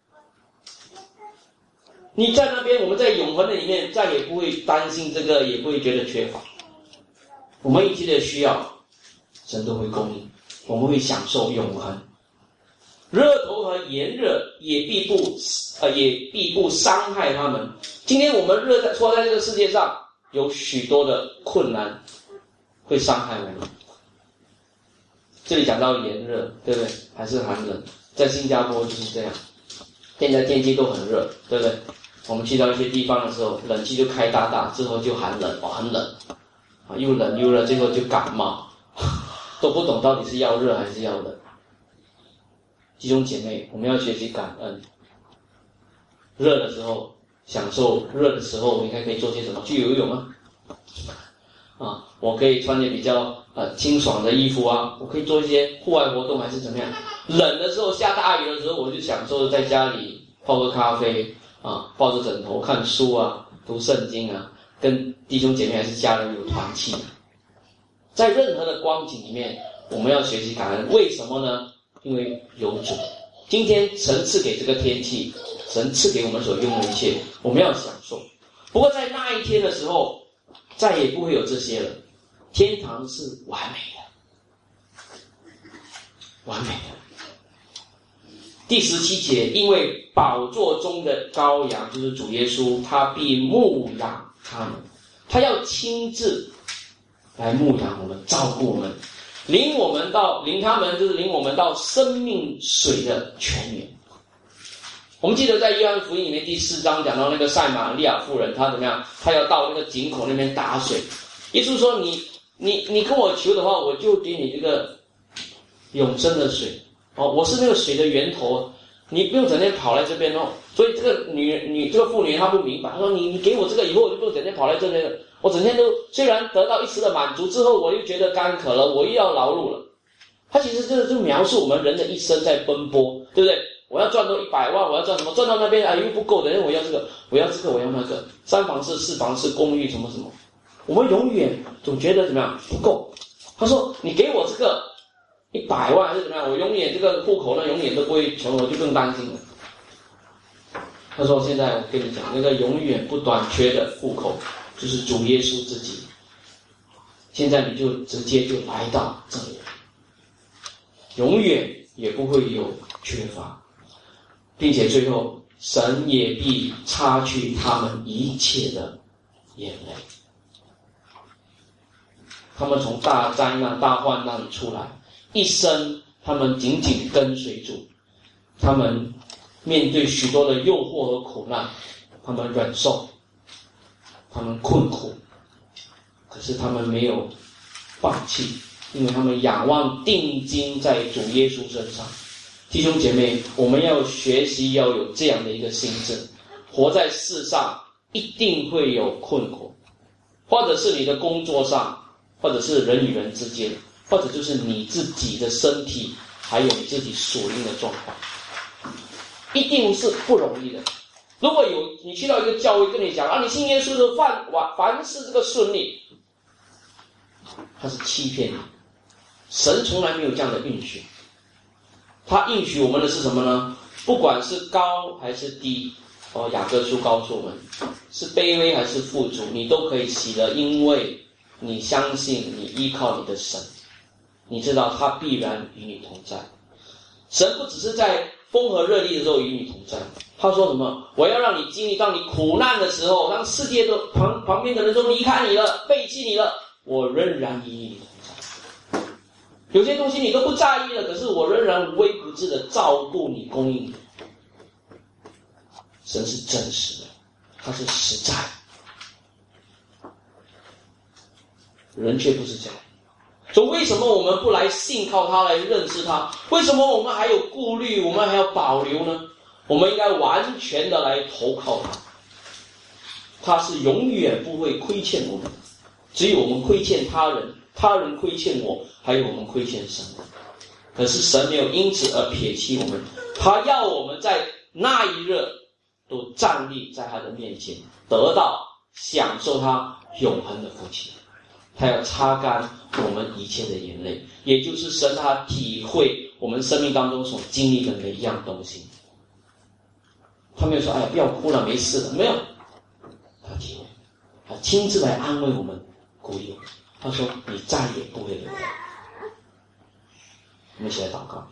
你在那边，我们在永恒的里面再也不会担心这个，也不会觉得缺乏。我们一切的需要，神都会供应，我们会享受永恒。热头和炎热也必不呃也必不伤害他们。今天我们热在活在这个世界上，有许多的困难会伤害我们。这里讲到炎热，对不对？还是寒冷，在新加坡就是这样。现在天气都很热，对不对？我们去到一些地方的时候，冷气就开大大，之后就寒冷，哦，很冷，啊，又冷又热，最后就感冒，都不懂到底是要热还是要冷。弟兄姐妹，我们要学习感恩。热的时候享受热的时候，我们应该可以做些什么？去游泳啊，啊，我可以穿件比较呃清爽的衣服啊，我可以做一些户外活动，还是怎么样？冷的时候，下大雨的时候，我就享受在家里泡个咖啡啊，抱着枕头看书啊，读圣经啊，跟弟兄姐妹还是家人有团契。在任何的光景里面，我们要学习感恩。为什么呢？因为有主。今天神赐给这个天气，神赐给我们所用的一切，我们要享受。不过在那一天的时候，再也不会有这些了。天堂是完美的，完美的。第十七节，因为宝座中的羔羊就是主耶稣，他必牧养他们，他要亲自来牧养我们，照顾我们，领我们到领他们就是领我们到生命水的泉源。我们记得在约翰福音里面第四章讲到那个撒玛利亚妇人，她怎么样？她要到那个井口那边打水。耶稣说：“你你你跟我求的话，我就给你这个永生的水。哦，我是那个水的源头，你不用整天跑来这边哦。”所以这个女女这个妇女她不明白，她说：“你你给我这个以后，我就不用整天跑来这边了。我整天都虽然得到一时的满足之后，我又觉得干渴了，我又要劳碌了。”她其实这就描述我们人的一生在奔波，对不对？我要赚到一百万，我要赚什么？赚到那边啊又不够的，我要这个，我要这个，我要那个，三房式、四房式公寓什么什么，我们永远总觉得怎么样不够。他说：“你给我这个一百万还是怎么样？我永远这个户口呢，永远都不会穷，我就更担心了。”他说：“现在我跟你讲，那个永远不短缺的户口，就是主耶稣自己。现在你就直接就来到这里，永远也不会有缺乏。”并且最后，神也必擦去他们一切的眼泪。他们从大灾难、大患难里出来，一生他们紧紧跟随主，他们面对许多的诱惑和苦难，他们忍受，他们困苦，可是他们没有放弃，因为他们仰望定睛在主耶稣身上。弟兄姐妹，我们要学习要有这样的一个心智，活在世上一定会有困苦，或者是你的工作上，或者是人与人之间，或者就是你自己的身体，还有你自己属灵的状况，一定是不容易的。如果有你去到一个教会跟你讲啊，你信耶稣的凡凡事这个顺利，他是欺骗你， 神从来没有这样的应许。他应许我们的是什么呢？不管是高还是低，哦，雅各书告诉我们，是卑微还是富足，你都可以喜乐，因为你相信，你依靠你的神，你知道他必然与你同在。神不只是在风和日丽的时候与你同在，他说什么？我要让你经历到你苦难的时候，让世界的旁旁边的人都离开你了，背弃你了，我仍然与你同在。有些东西你都不在意了，可是我仍然无微不至的照顾你，供应你。神是真实的，他是实在的，人却不是这样。所以为什么我们不来信靠他，来认识他？为什么我们还有顾虑，我们还要保留呢？我们应该完全的来投靠他，他是永远不会亏欠我们的。只有我们亏欠他人，他人亏欠我，还有我们亏欠神。可是神没有因此而撇弃我们，他要我们在那一日都站立在他的面前，得到享受他永恒的福气。他要擦干我们一切的眼泪，也就是神他体会我们生命当中所经历的每一样东西。他没有说哎呀不要哭了，没事了，没有，他体会，他亲自来安慰我们，鼓励我们。他说你再也不会流泪。我们一起来祷告。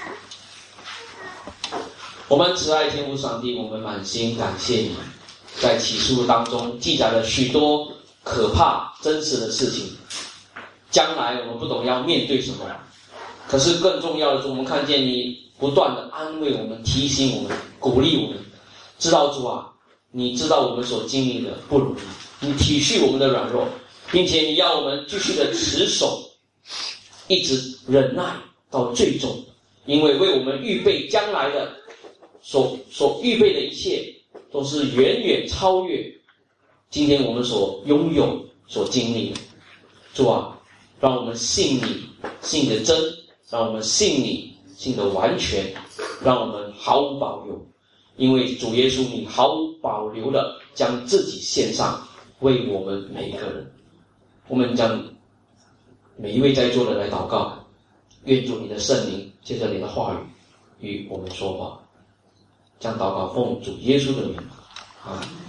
我们慈爱天父上帝，我们满心感谢你，在启示录当中记载了许多可怕真实的事情，将来我们不懂要面对什么，可是更重要的是我们看见你不断的安慰我们，提醒我们，鼓励我们，知道主啊，你知道我们所经历的不容易，你体恤我们的软弱，并且你要我们继续的持守，一直忍耐到最终，因为为我们预备将来的所所预备的一切都是远远超越今天我们所拥有所经历的。主啊，让我们信你，信的真，让我们信你，信的完全，让我们毫无保留，因为主耶稣你毫无保留的将自己献上，为我们每一个人。我们将每一位在座的来祷告，愿主你的圣灵借着你的话语与我们说话，将祷告奉主耶稣的名，阿们。